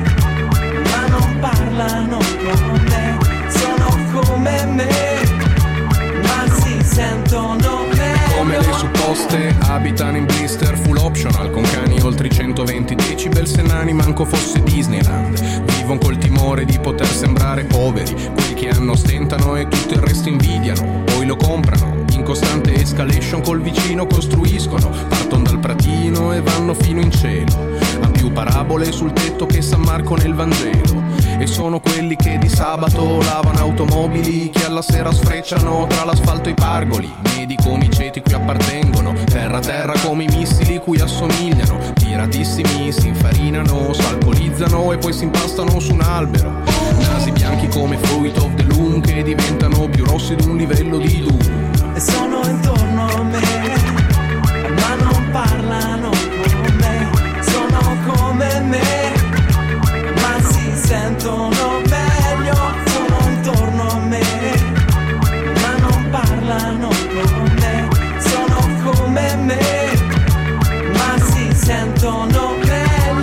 ma non parlano con me. Sono come me, ma si sentono meglio. Come le supposte abitano in blister full optional, con cani oltre i 120 decibel, se nani manco fosse Disneyland. Vivono col timore di poter sembrare poveri, quelli che hanno stentano e tutto il resto invidiano, poi lo comprano. In costante escalation col vicino costruiscono, partono dal pratino e vanno fino in cielo. Ha più parabole sul tetto che San Marco nel Vangelo. E sono quelli che di sabato lavano automobili, che alla sera sfrecciano tra l'asfalto e i pargoli. Medi come i ceti cui appartengono, terra a terra come i missili cui assomigliano. Tiratissimi si infarinano, s'alcolizzano e poi si impastano su un albero. Nasi bianchi come Fruit of the Loom, che diventano più rossi di un livello di Doom. E sono intorno a me, ma non parlano con me. Sono come me, ma si sentono meglio. Sono intorno a me, ma non parlano con me. Sono come me, ma si sentono meglio.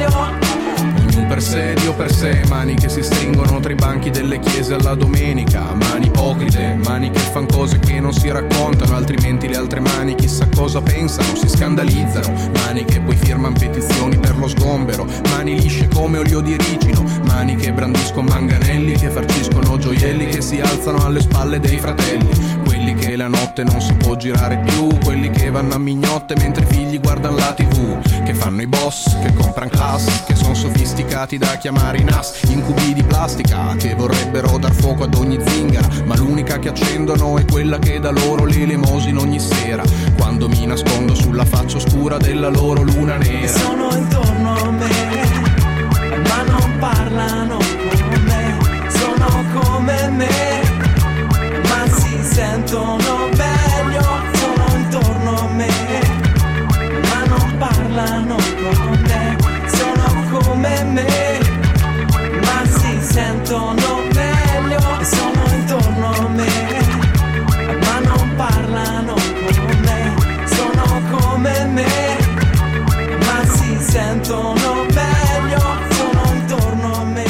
Ognuno per sé, Dio per sé, mani che si stringono tra i banchi delle chiese alla domenica. Mani ipocrite, mani che fan cose che non si raccontano, altrimenti le altre mani chissà cosa pensano, si scandalizzano. Mani che poi firman petizioni per lo sgombero, mani lisce come olio di ricino, mani che brandiscono manganelli, che farciscono gioielli, che si alzano alle spalle dei fratelli. Quelli che la notte non si può girare più, quelli che vanno a mignotte mentre i figli guardano la TV, che fanno i boss, che compran class, che sono sofisticati da chiamare i NAS, incubi di plastica, che vorrebbero dar fuoco ad ogni zingara, ma l'unica che accendono è quella che dà loro l'elemosina ogni sera, quando mi nascondo sulla faccia oscura della loro luna nera. E sono intorno a me, ma non parlano con me. Sono come me, ma si sentono meglio. Sono intorno a me, ma non parlano con me. Sono come me, ma si sentono meglio. E sono intorno a me, ma non parlano con me. Sono come me, ma si sentono meglio. Sono intorno a me,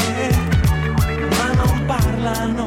ma non parlano.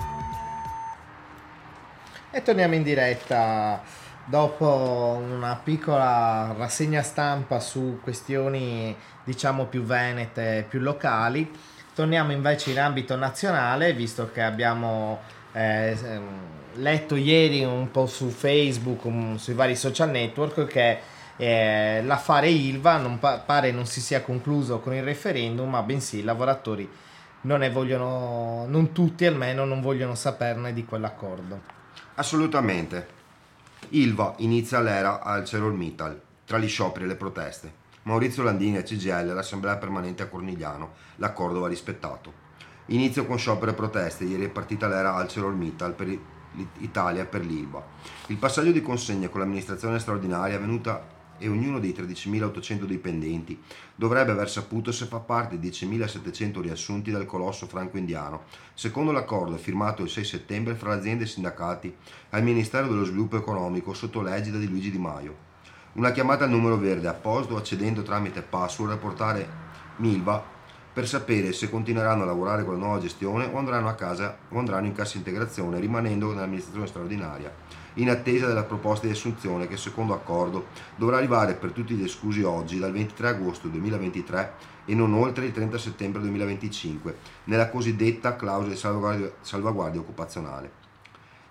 E torniamo in diretta dopo una piccola rassegna stampa su questioni diciamo più venete, più locali. Torniamo invece in ambito nazionale, visto che abbiamo letto ieri un po' su Facebook, sui vari social network, che l'affare Ilva pare non si sia concluso con il referendum, ma bensì i lavoratori non tutti almeno, non vogliono saperne di quell'accordo. Assolutamente. Ilva inizia l'era ArcelorMittal, tra gli scioperi e le proteste. Maurizio Landini a CGIL, l'assemblea permanente a Cornigliano, l'accordo va rispettato. Inizio con sciopero e proteste, ieri è partita l'era ArcelorMittal per l'Italia per l'Ilva. Il passaggio di consegna con l'amministrazione straordinaria è avvenuta e ognuno dei 13.800 dipendenti dovrebbe aver saputo se fa parte dei 10.700 riassunti dal colosso franco-indiano, secondo l'accordo firmato il 6 settembre fra aziende e sindacati al Ministero dello Sviluppo Economico sotto l'egida di Luigi Di Maio. Una chiamata al numero verde apposito accedendo tramite password a portare Milva per sapere se continueranno a lavorare con la nuova gestione o andranno a casa o andranno in cassa integrazione rimanendo nell'amministrazione straordinaria, in attesa della proposta di assunzione che secondo accordo dovrà arrivare per tutti gli esclusi oggi dal 23 agosto 2023 e non oltre il 30 settembre 2025 nella cosiddetta clausola di salvaguardia occupazionale.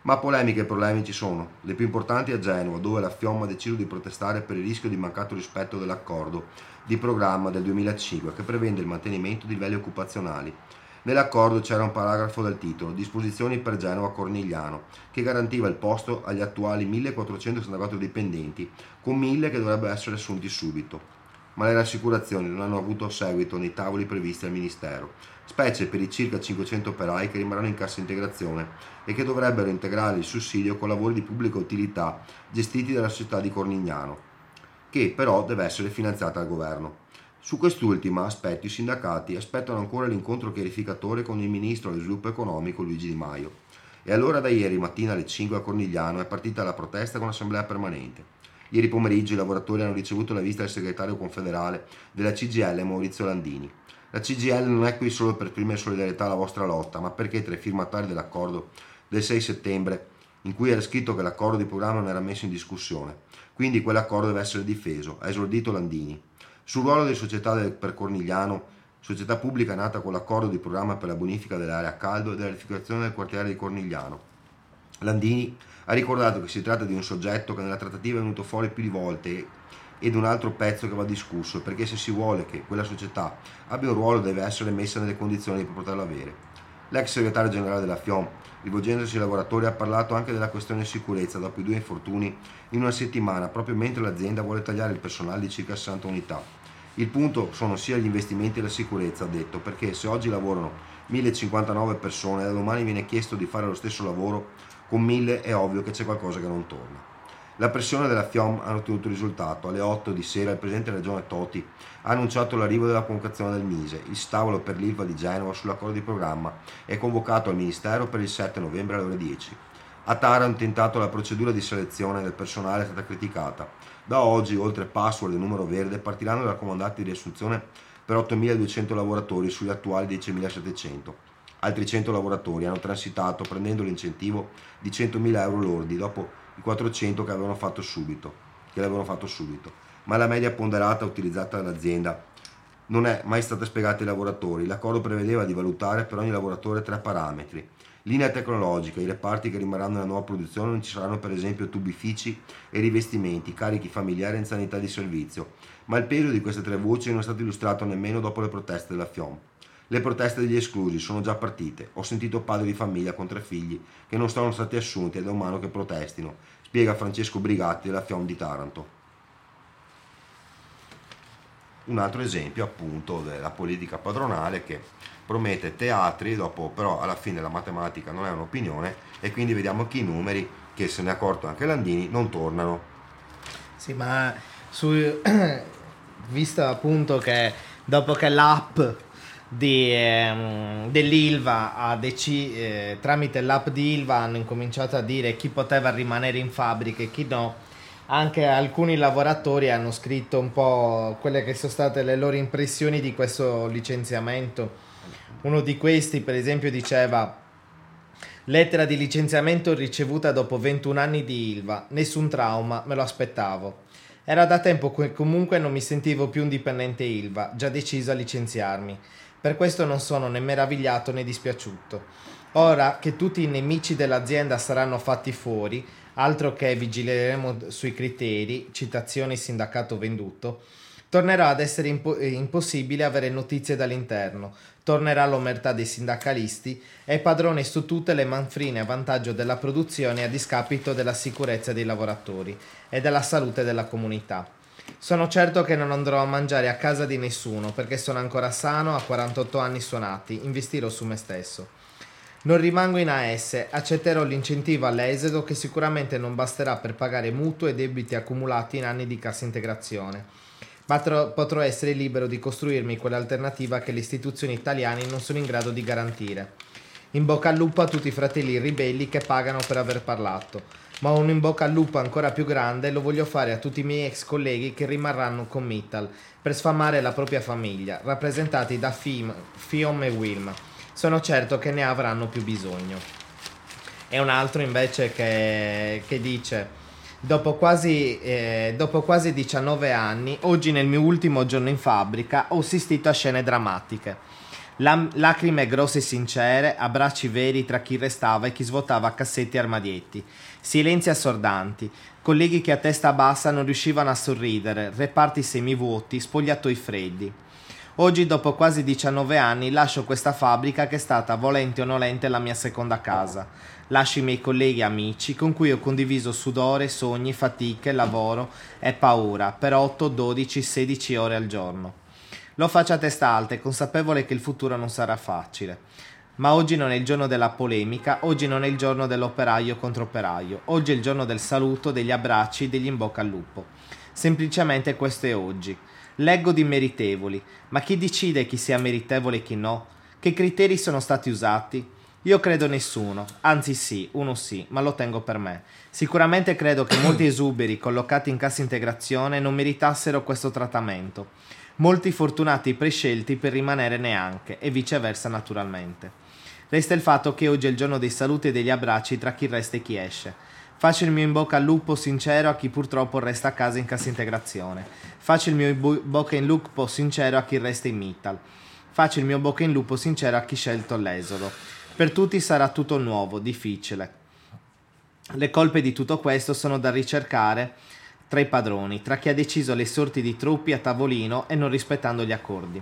Ma polemiche e problemi ci sono. Le più importanti a Genova, dove la FIOM ha deciso di protestare per il rischio di mancato rispetto dell'accordo di programma del 2005 che prevede il mantenimento di livelli occupazionali. Nell'accordo c'era un paragrafo dal titolo Disposizioni per Genova Cornigliano che garantiva il posto agli attuali 1464 dipendenti, con 1000 che dovrebbero essere assunti subito. Ma le rassicurazioni non hanno avuto seguito nei tavoli previsti al Ministero, specie per i circa 500 operai che rimarranno in cassa integrazione e che dovrebbero integrare il sussidio con lavori di pubblica utilità gestiti dalla società di Cornigliano, che però deve essere finanziata dal governo. Su quest'ultimo aspetto i sindacati aspettano ancora l'incontro chiarificatore con il ministro dello sviluppo economico Luigi Di Maio. E allora da ieri mattina alle 5 a Cornigliano è partita la protesta con assemblea permanente. Ieri pomeriggio i lavoratori hanno ricevuto la visita del segretario confederale della CGIL Maurizio Landini. La CGIL non è qui solo per esprimere solidarietà alla vostra lotta, ma perché tra i firmatari dell'accordo del 6 settembre, in cui era scritto che l'accordo di programma non era messo in discussione, quindi quell'accordo deve essere difeso, ha esordito Landini. Sul ruolo delle società per Cornigliano, società pubblica nata con l'accordo di programma per la bonifica dell'area a caldo e della rificazione del quartiere di Cornigliano, Landini ha ricordato che si tratta di un soggetto che nella trattativa è venuto fuori più di volte ed un altro pezzo che va discusso, perché se si vuole che quella società abbia un ruolo deve essere messa nelle condizioni per poterlo avere. L'ex segretario generale della FIOM, rivolgendosi ai lavoratori, ha parlato anche della questione sicurezza dopo i 2 infortuni in una settimana, proprio mentre l'azienda vuole tagliare il personale di circa 60 unità. Il punto sono sia gli investimenti e la sicurezza, ha detto, perché se oggi lavorano 1059 persone e da domani viene chiesto di fare lo stesso lavoro con 1000 è ovvio che c'è qualcosa che non torna. La pressione della FIOM ha ottenuto risultato. Alle 8 di sera il presidente della regione Toti ha annunciato l'arrivo della convocazione del Mise. Il tavolo per l'Ilva di Genova sull'accordo di programma è convocato al Ministero per il 7 novembre alle ore 10. A Taranto intentato la procedura di selezione del personale è stata criticata. Da oggi, oltre Password e Numero Verde, partiranno i raccomandati di riassunzione per 8.200 lavoratori sugli attuali 10.700. Altri 100 lavoratori hanno transitato prendendo l'incentivo di 100.000 euro lordi dopo i 400 che l'avevano fatto subito. Ma la media ponderata utilizzata dall'azienda non è mai stata spiegata ai lavoratori. L'accordo prevedeva di valutare per ogni lavoratore 3 parametri. Linea tecnologica, i reparti che rimarranno nella nuova produzione non ci saranno per esempio tubifici e rivestimenti, carichi familiari e anzianità di servizio, ma il peso di queste 3 voci non è stato illustrato nemmeno dopo le proteste della FIOM. Le proteste degli esclusi sono già partite. Ho sentito padri di famiglia con 3 figli che non sono stati assunti ed è umano che protestino, spiega Francesco Brigatti della FIOM di Taranto. Un altro esempio appunto della politica padronale che promette teatri, dopo però alla fine la matematica non è un'opinione e quindi vediamo che i numeri, che se ne è accorto anche Landini, non tornano. Sì, ma visto appunto che dopo che l'app dell'Ilva tramite l'app di Ilva hanno incominciato a dire chi poteva rimanere in fabbrica e chi no, anche alcuni lavoratori hanno scritto un po' quelle che sono state le loro impressioni di questo licenziamento. Uno di questi per esempio diceva: lettera di licenziamento ricevuta dopo 21 anni di Ilva, nessun trauma, me lo aspettavo. Era da tempo che comunque non mi sentivo più un dipendente Ilva, già deciso a licenziarmi. Per questo non sono né meravigliato né dispiaciuto. Ora che tutti i nemici dell'azienda saranno fatti fuori, altro che vigileremo sui criteri, citazioni sindacato venduto, tornerà ad essere impossibile avere notizie dall'interno, tornerà l'omertà dei sindacalisti e padroni su tutte le manfrine a vantaggio della produzione a discapito della sicurezza dei lavoratori e della salute della comunità. Sono certo che non andrò a mangiare a casa di nessuno perché sono ancora sano a 48 anni suonati, investirò su me stesso. Non rimango in AS, accetterò l'incentivo all'esito che sicuramente non basterà per pagare mutui e debiti accumulati in anni di cassa integrazione, ma potrò essere libero di costruirmi quell'alternativa che le istituzioni italiane non sono in grado di garantire. In bocca al lupo a tutti i fratelli ribelli che pagano per aver parlato, ma un in bocca al lupo ancora più grande lo voglio fare a tutti i miei ex colleghi che rimarranno con Mittal per sfamare la propria famiglia, rappresentati da FIOM e Wilm. Sono certo che ne avranno più bisogno. E un altro invece che dice: dopo quasi 19 anni, oggi nel mio ultimo giorno in fabbrica ho assistito a scene drammatiche. Lacrime grosse e sincere, abbracci veri tra chi restava e chi svuotava cassetti e armadietti, silenzi assordanti, colleghi che a testa bassa non riuscivano a sorridere, reparti semivuoti, spogliatoi freddi. Oggi, dopo quasi 19 anni, lascio questa fabbrica che è stata, volente o nolente, la mia seconda casa. Lascio i miei colleghi e amici con cui ho condiviso sudore, sogni, fatiche, lavoro e paura per 8, 12, 16 ore al giorno. Lo faccio a testa alta e consapevole che il futuro non sarà facile. Ma oggi non è il giorno della polemica, oggi non è il giorno dell'operaio contro operaio, oggi è il giorno del saluto, degli abbracci, degli in bocca al lupo. Semplicemente questo è oggi. Leggo di meritevoli, ma chi decide chi sia meritevole e chi no? Che criteri sono stati usati? Io credo nessuno, anzi sì, uno sì, ma lo tengo per me. Sicuramente credo che molti esuberi collocati in cassa integrazione non meritassero questo trattamento. Molti fortunati prescelti per rimanere neanche, e viceversa naturalmente. Resta il fatto che oggi è il giorno dei saluti e degli abbracci tra chi resta e chi esce. Faccio il mio in bocca al lupo sincero a chi purtroppo resta a casa in cassa integrazione. Faccio il mio bocca in lupo sincero a chi resta in Mittal. Faccio il mio bocca in lupo sincero a chi ha scelto l'esodo. Per tutti sarà tutto nuovo, difficile. Le colpe di tutto questo sono da ricercare tra i padroni, tra chi ha deciso le sorti di truppi a tavolino e non rispettando gli accordi.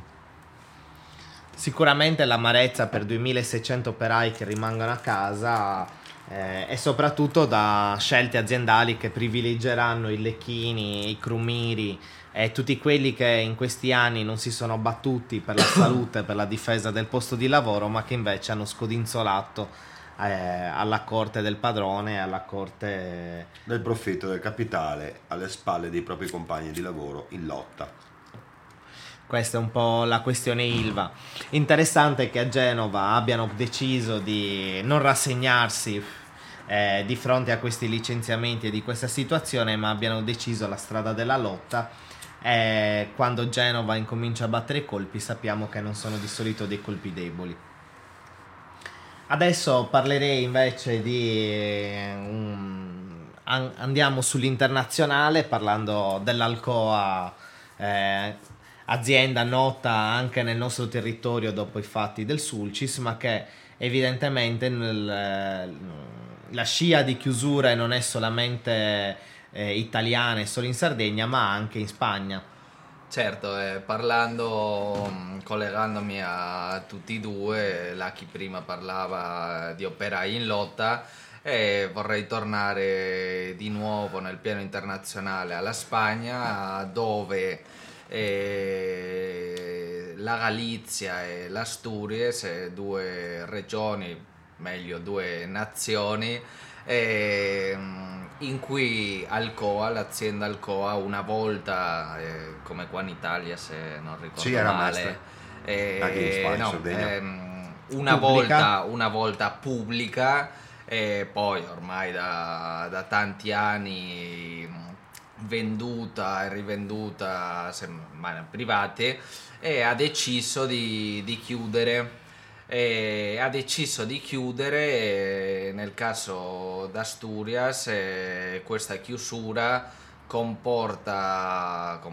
Sicuramente l'amarezza per 2600 operai che rimangono a casa e soprattutto da scelte aziendali che privilegeranno i lecchini, i crumiri e tutti quelli che in questi anni non si sono battuti per la salute, per la difesa del posto di lavoro, ma che invece hanno scodinzolato alla corte del padrone, alla corte del profitto, del capitale, alle spalle dei propri compagni di lavoro in lotta. Questa è un po' la questione Ilva. Interessante che a Genova abbiano deciso di non rassegnarsi di fronte a questi licenziamenti e di questa situazione, ma abbiano deciso la strada della lotta. Quando Genova incomincia a battere i colpi, sappiamo che non sono di solito dei colpi deboli. Adesso parlerei invece andiamo sull'internazionale, parlando dell'Alcoa, azienda nota anche nel nostro territorio dopo i fatti del Sulcis, ma che evidentemente la scia di chiusure non è solamente italiana e solo in Sardegna, ma anche in Spagna. Certo, collegandomi a tutti e due, Lucky prima parlava di operai in lotta e vorrei tornare di nuovo nel piano internazionale alla Spagna, dove la Galizia e l'Asturias, due regioni, meglio due nazioni, in cui Alcoa, l'azienda Alcoa, una volta, come qua in Italia se non ricordo male, una volta pubblica, e poi ormai da tanti anni venduta e rivenduta a private, e ha deciso di chiudere. Nel caso d'Asturias questa chiusura comporterà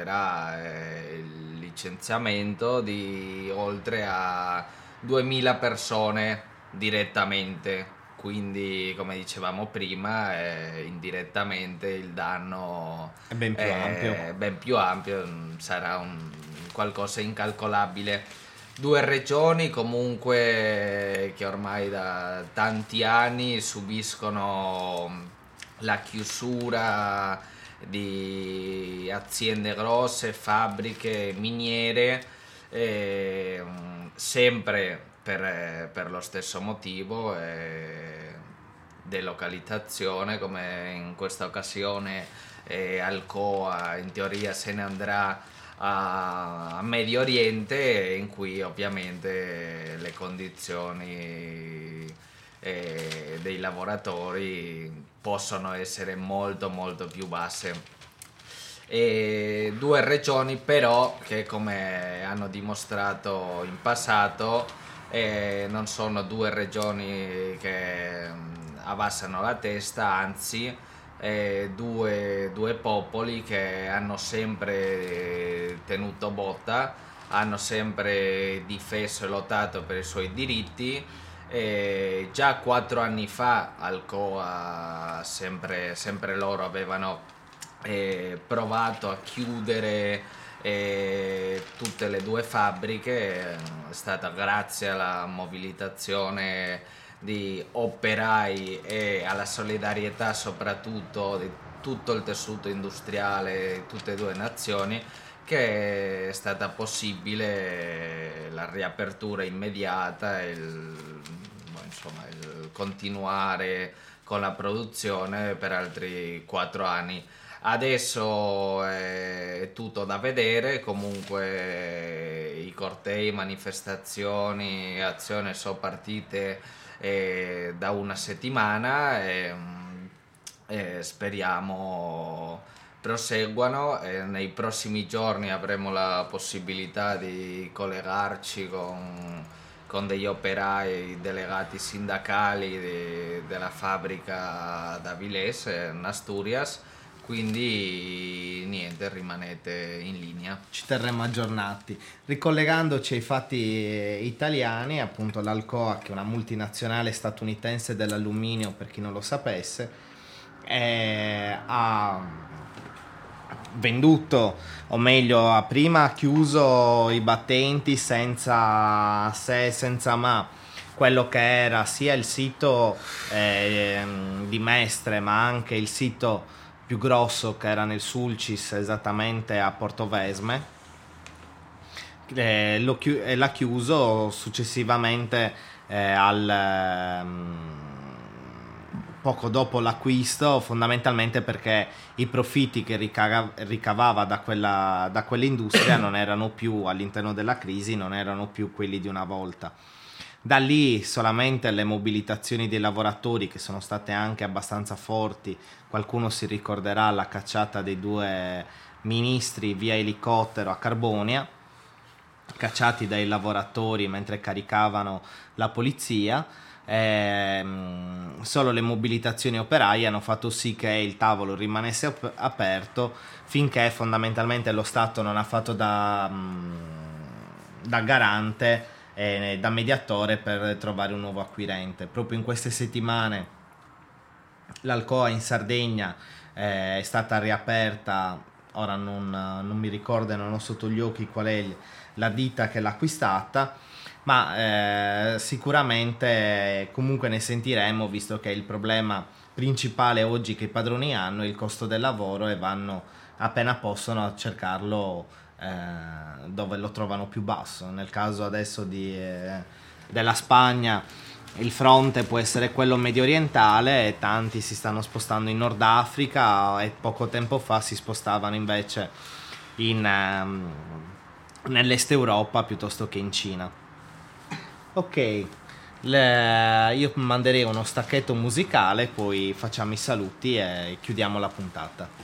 il licenziamento di oltre a 2000 persone direttamente, quindi come dicevamo prima indirettamente il danno è ben più ampio, sarà qualcosa incalcolabile. Due regioni comunque che ormai da tanti anni subiscono la chiusura di aziende grosse, fabbriche, miniere, sempre per lo stesso motivo, delocalizzazione, come in questa occasione Alcoa in teoria se ne andrà a Medio Oriente, in cui ovviamente le condizioni dei lavoratori possono essere molto molto più basse. E due regioni però che, come hanno dimostrato in passato, non sono due regioni che abbassano la testa, anzi due popoli che hanno sempre tenuto botta hanno sempre difeso e lottato per i suoi diritti. Già 4 anni fa Alcoa, sempre loro, avevano provato a chiudere tutte le 2 fabbriche. È stata grazie alla mobilitazione di operai e alla solidarietà soprattutto di tutto il tessuto industriale di tutte e 2 nazioni che è stata possibile la riapertura immediata e il continuare con la produzione per altri 4 anni. Adesso è tutto da vedere, comunque i cortei, manifestazioni, azioni sono partite da una settimana e speriamo proseguano. Nei prossimi giorni avremo la possibilità di collegarci con degli operai delegati sindacali della fabbrica d'Avilés in Asturias. Quindi niente, rimanete in linea. Ci terremo aggiornati. Ricollegandoci ai fatti italiani, appunto l'Alcoa, che è una multinazionale statunitense dell'alluminio, per chi non lo sapesse, ha venduto, o meglio prima ha chiuso i battenti senza se, senza ma, quello che era sia il sito di Mestre, ma anche il sito più grosso che era nel Sulcis, esattamente a Portovesme. L'ha chiuso successivamente poco dopo l'acquisto, fondamentalmente perché i profitti che ricavava da quell'industria non erano più, all'interno della crisi, non erano più quelli di una volta. Da lì solamente le mobilitazioni dei lavoratori, che sono state anche abbastanza forti. Qualcuno si ricorderà la cacciata dei 2 ministri via elicottero a Carbonia, cacciati dai lavoratori mentre caricavano la polizia. Solo le mobilitazioni operaie hanno fatto sì che il tavolo rimanesse aperto finché fondamentalmente lo Stato non ha fatto da garante, da mediatore, per trovare un nuovo acquirente. Proprio in queste settimane l'Alcoa in Sardegna è stata riaperta. Ora non mi ricordo e non ho sotto gli occhi qual è la ditta che l'ha acquistata, ma sicuramente comunque ne sentiremo, visto che il problema principale oggi che i padroni hanno è il costo del lavoro e vanno appena possono a cercarlo dove lo trovano più basso. Nel caso adesso della Spagna il fronte può essere quello medio orientale e tanti si stanno spostando in Nord Africa, e poco tempo fa si spostavano invece nell'est Europa piuttosto che in Cina. Ok, io manderei uno stacchetto musicale, poi facciamo i saluti e chiudiamo la puntata.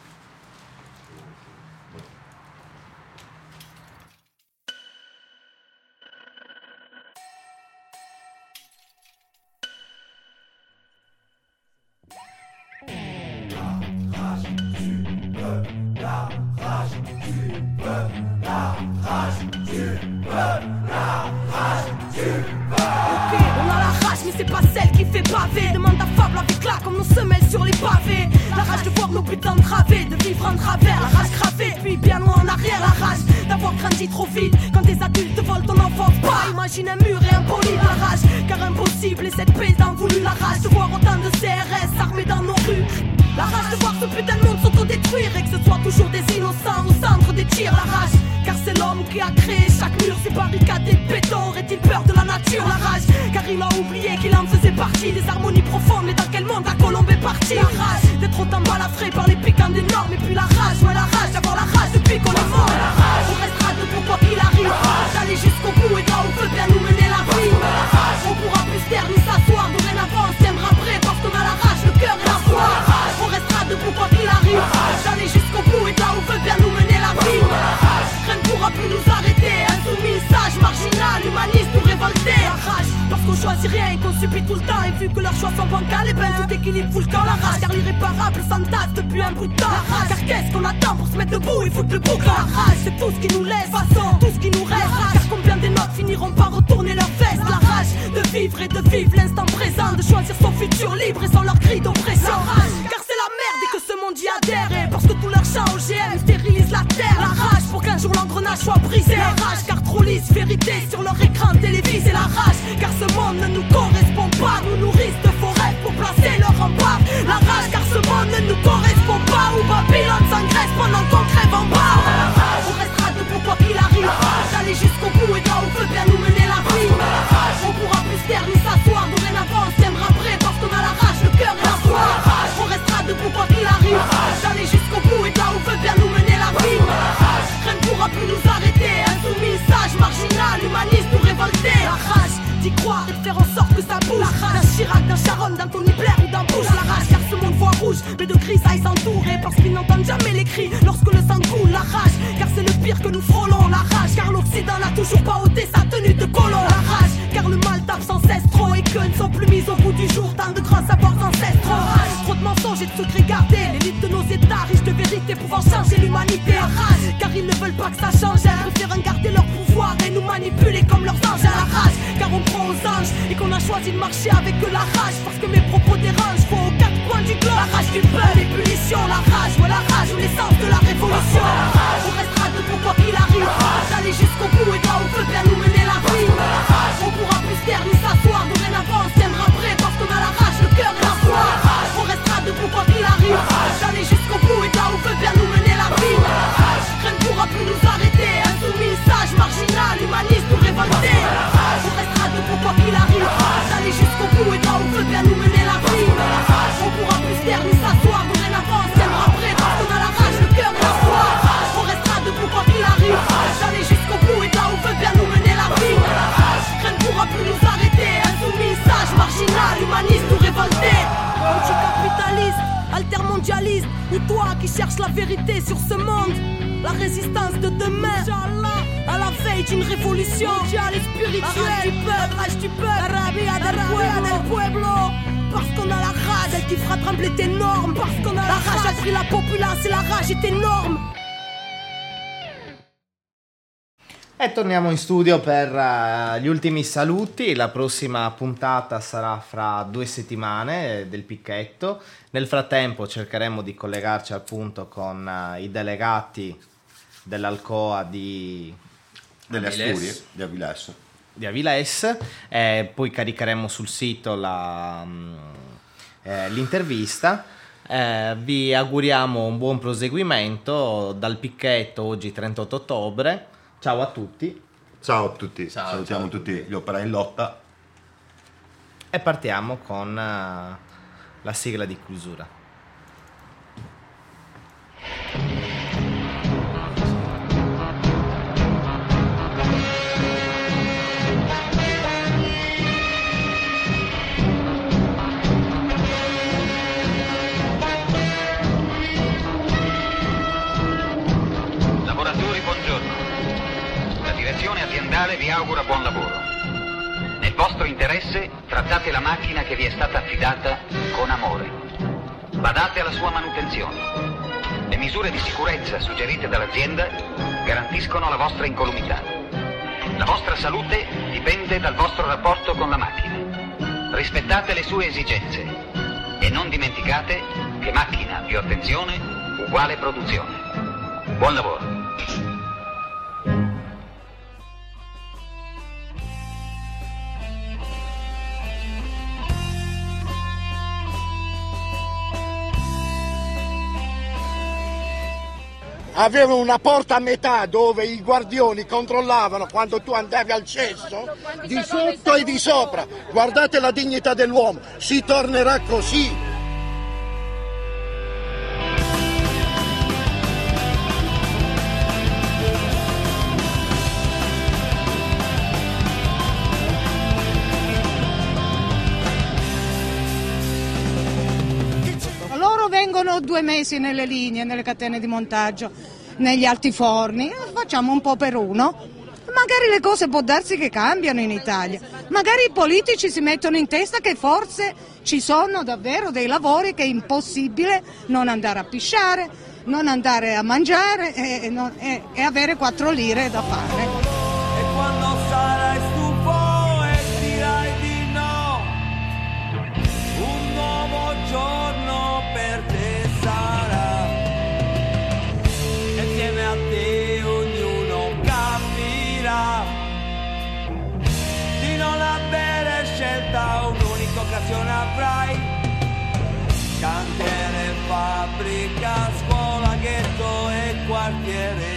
On a la rage mais c'est pas celle qui fait baver. Demande à Fable avec là comme nos semelles sur les pavés. La rage de voir nos putains través, de vivre en travers. La rage gravée puis bien loin en arrière. La rage d'avoir grandi trop vite quand des adultes volent ton enfance. Pas imagine un mur et un poli. La rage car impossible et cette paix d'en voulu. La rage de voir autant de CRS armés dans nos rues. La rage de voir ce putain de monde s'autodétruire et que ce soit toujours des innocents au centre des tirs. La rage car c'est l'homme qui a créé chaque mur, ces barricades et béton. Aurait-il peur de la nature? La rage car il a oublié qu'il en faisait partie. Des harmonies profondes, mais dans quel monde la colombe est partie? La rage d'être autant balafré par les piquants des normes. Et puis la rage, ouais la rage d'avoir la rage depuis qu'on est mort. On restera debout quoi qu'il arrive, d'aller jusqu'au bout et là où veut bien nous mener la vie. On pourra plus se taire ni s'asseoir, dorénavant on se tiendra prêt parce qu'on a la rage, le cœur et la foi. On restera debout quoi qu'il arrive, d'aller jusqu'au bout et là où veut bien nous mener la vie. Rien ne pourra plus nous arrêter, insoumis, sage, marginal, humaniste ou révolté. La rage, parce qu'aujourd'hui choisit rien et qu'on subit tout le temps. Et vu que leurs choix sont bancals, et ben tout équilibre fout le camp. La rage, car l'irréparable s'entasse depuis un bout de temps. La rage, car qu'est-ce qu'on attend pour se mettre debout et foutre le bouc. La rage, c'est tout ce qui nous laisse, façon, tout ce qui nous reste. Car combien des nôtres finiront par retourner leur veste. La rage de vivre et de vivre l'instant présent, de choisir son futur libre et sans leur cri d'oppression. La rage, car c'est la merde et que ce monde y adhère. Et parce que tout leur chant OGM stérilise la terre. La rage pour qu'un jour l'engrenage soit brisé. La rage car trop lisse vérité sur leur écran télévisé. La rage car ce monde ne nous correspond pas. Nous nourrissent de faux rêves pour placer leur rempart. La rage car ce monde ne nous correspond pas. Où Babylone s'engraisse pendant qu'on crève en bas. On restera debout quoi qu'il arrive. D'aller jusqu'au bout et là où veut bien nous mener la vie. On pourra plus se taire ni s'asseoir. Dorénavant on se tiendra prêt parce qu'on a la rage, le cœur et la foi. On restera debout quoi qu'il arrive. D'aller jusqu'au bout et là où veut bien nous mener la vie. Rien ne pourra plus nous arrêter. Insoumis, sage, marginal, humaniste ou révolté. La rage d'y croire et de faire en sorte que ça bouge. D'un Chirac, d'un Sharon, d'un Tony Blair ou d'un Bush. La rage car ce monde voit rouge, mais de grisailles s'entourer. Parce qu'ils n'entendent jamais les cris lorsque le sang coule. La rage car c'est le pire que nous frôlons. La rage car l'Occident n'a toujours pas ôté sa tenue de colon. La rage car le mal tape sans cesse trop. Et que ne sont plus mis au bout du jour tant de grands savoirs ancestraux. Trop de mensonges et de secrets gardés. L'élite de nos états riches de vérité pouvant changer l'humanité. La rage car ils ne veulent pas que ça change. Ils préfèrent garder leur pouvoir et nous manipuler comme leurs anges. À la rage car on prend aux anges et qu'on a choisi de marcher avec la rage. Parce que mes propos dérangent, faut aux quatre coins du globe. La rage du peuple, l'ébullition, la rage, ouais la rage ou l'essence de la révolution. On restera debout quoi qu'il arrive. D'aller jusqu'au bout et là où veut bien nous mener la vie. On pourra plus se taire ni s'asseoir. Dorénavant on se tiendra prêt parce qu'on a la rage, le cœur et la foi. On restera debout quoi qu'il arrive. D'aller jusqu'au bout et là où veut bien nous mener la vie. Rien ne pourra plus nous arrêter. Insoumis, sage, marginal, humaniste ou révolté. On restera debout quoi qu'il arrive. D'aller jusqu'au bout et là où veut bien nous mener la vie. On pourra plus se taire ni s'asseoir. Dorénavant on se tiendra prêt parce qu'on a la rage, le cœur et la foi. On restera debout quoi qu'il arrive. D'aller jusqu'au bout et là où veut bien nous mener la vie. Rien ne pourra plus nous arrêter. Insoumis, sage, marginal, humaniste ou révolté. Anticapitaliste, altermondialiste, ou toi qui cherches la vérité sur ce monde. La résistance de demain, à la veille d'une révolution mondiale et spirituelle. La rage du peuple, la rabia del pueblo. Parce qu'on a la rage, celle qui fera trembler tes normes. Parce qu'on a la rage a pris la populace et la rage est énorme. E torniamo in studio per gli ultimi saluti. La prossima puntata sarà fra 2 settimane del Picchetto. Nel frattempo cercheremo di collegarci appunto con i delegati dell'Alcoa delle Asturie, di Avilés. Poi caricheremo sul sito l'intervista. Vi auguriamo un buon proseguimento dal Picchetto oggi 38 ottobre. Ciao a tutti. Ciao a tutti. Salutiamo tutti gli operai in lotta. E partiamo con la sigla di chiusura. Lavoratori, buongiorno. La direzione aziendale vi augura buon lavoro. Nel vostro interesse trattate la macchina che vi è stata affidata con amore. Badate alla sua manutenzione. Le misure di sicurezza suggerite dall'azienda garantiscono la vostra incolumità. La vostra salute dipende dal vostro rapporto con la macchina. Rispettate le sue esigenze e non dimenticate che macchina più attenzione uguale produzione. Buon lavoro. Aveva una porta a metà dove i guardioni controllavano quando tu andavi al cesso, di sotto e di sopra. Guardate la dignità dell'uomo, si tornerà così. Loro vengono 2 mesi nelle linee, nelle catene di montaggio, negli altiforni, facciamo un po' per uno. Magari le cose può darsi che cambiano in Italia, magari i politici si mettono in testa che forse ci sono davvero dei lavori che è impossibile non andare a pisciare, non andare a mangiare e avere 4 lire da fare. E quando sarai stufo e dirai di no, un nuovo giorno per te sarà, e insieme a te ognuno capirà di non avere scelta, un'unica occasione avrai, cantiere, fabbrica, scuola, ghetto e quartiere.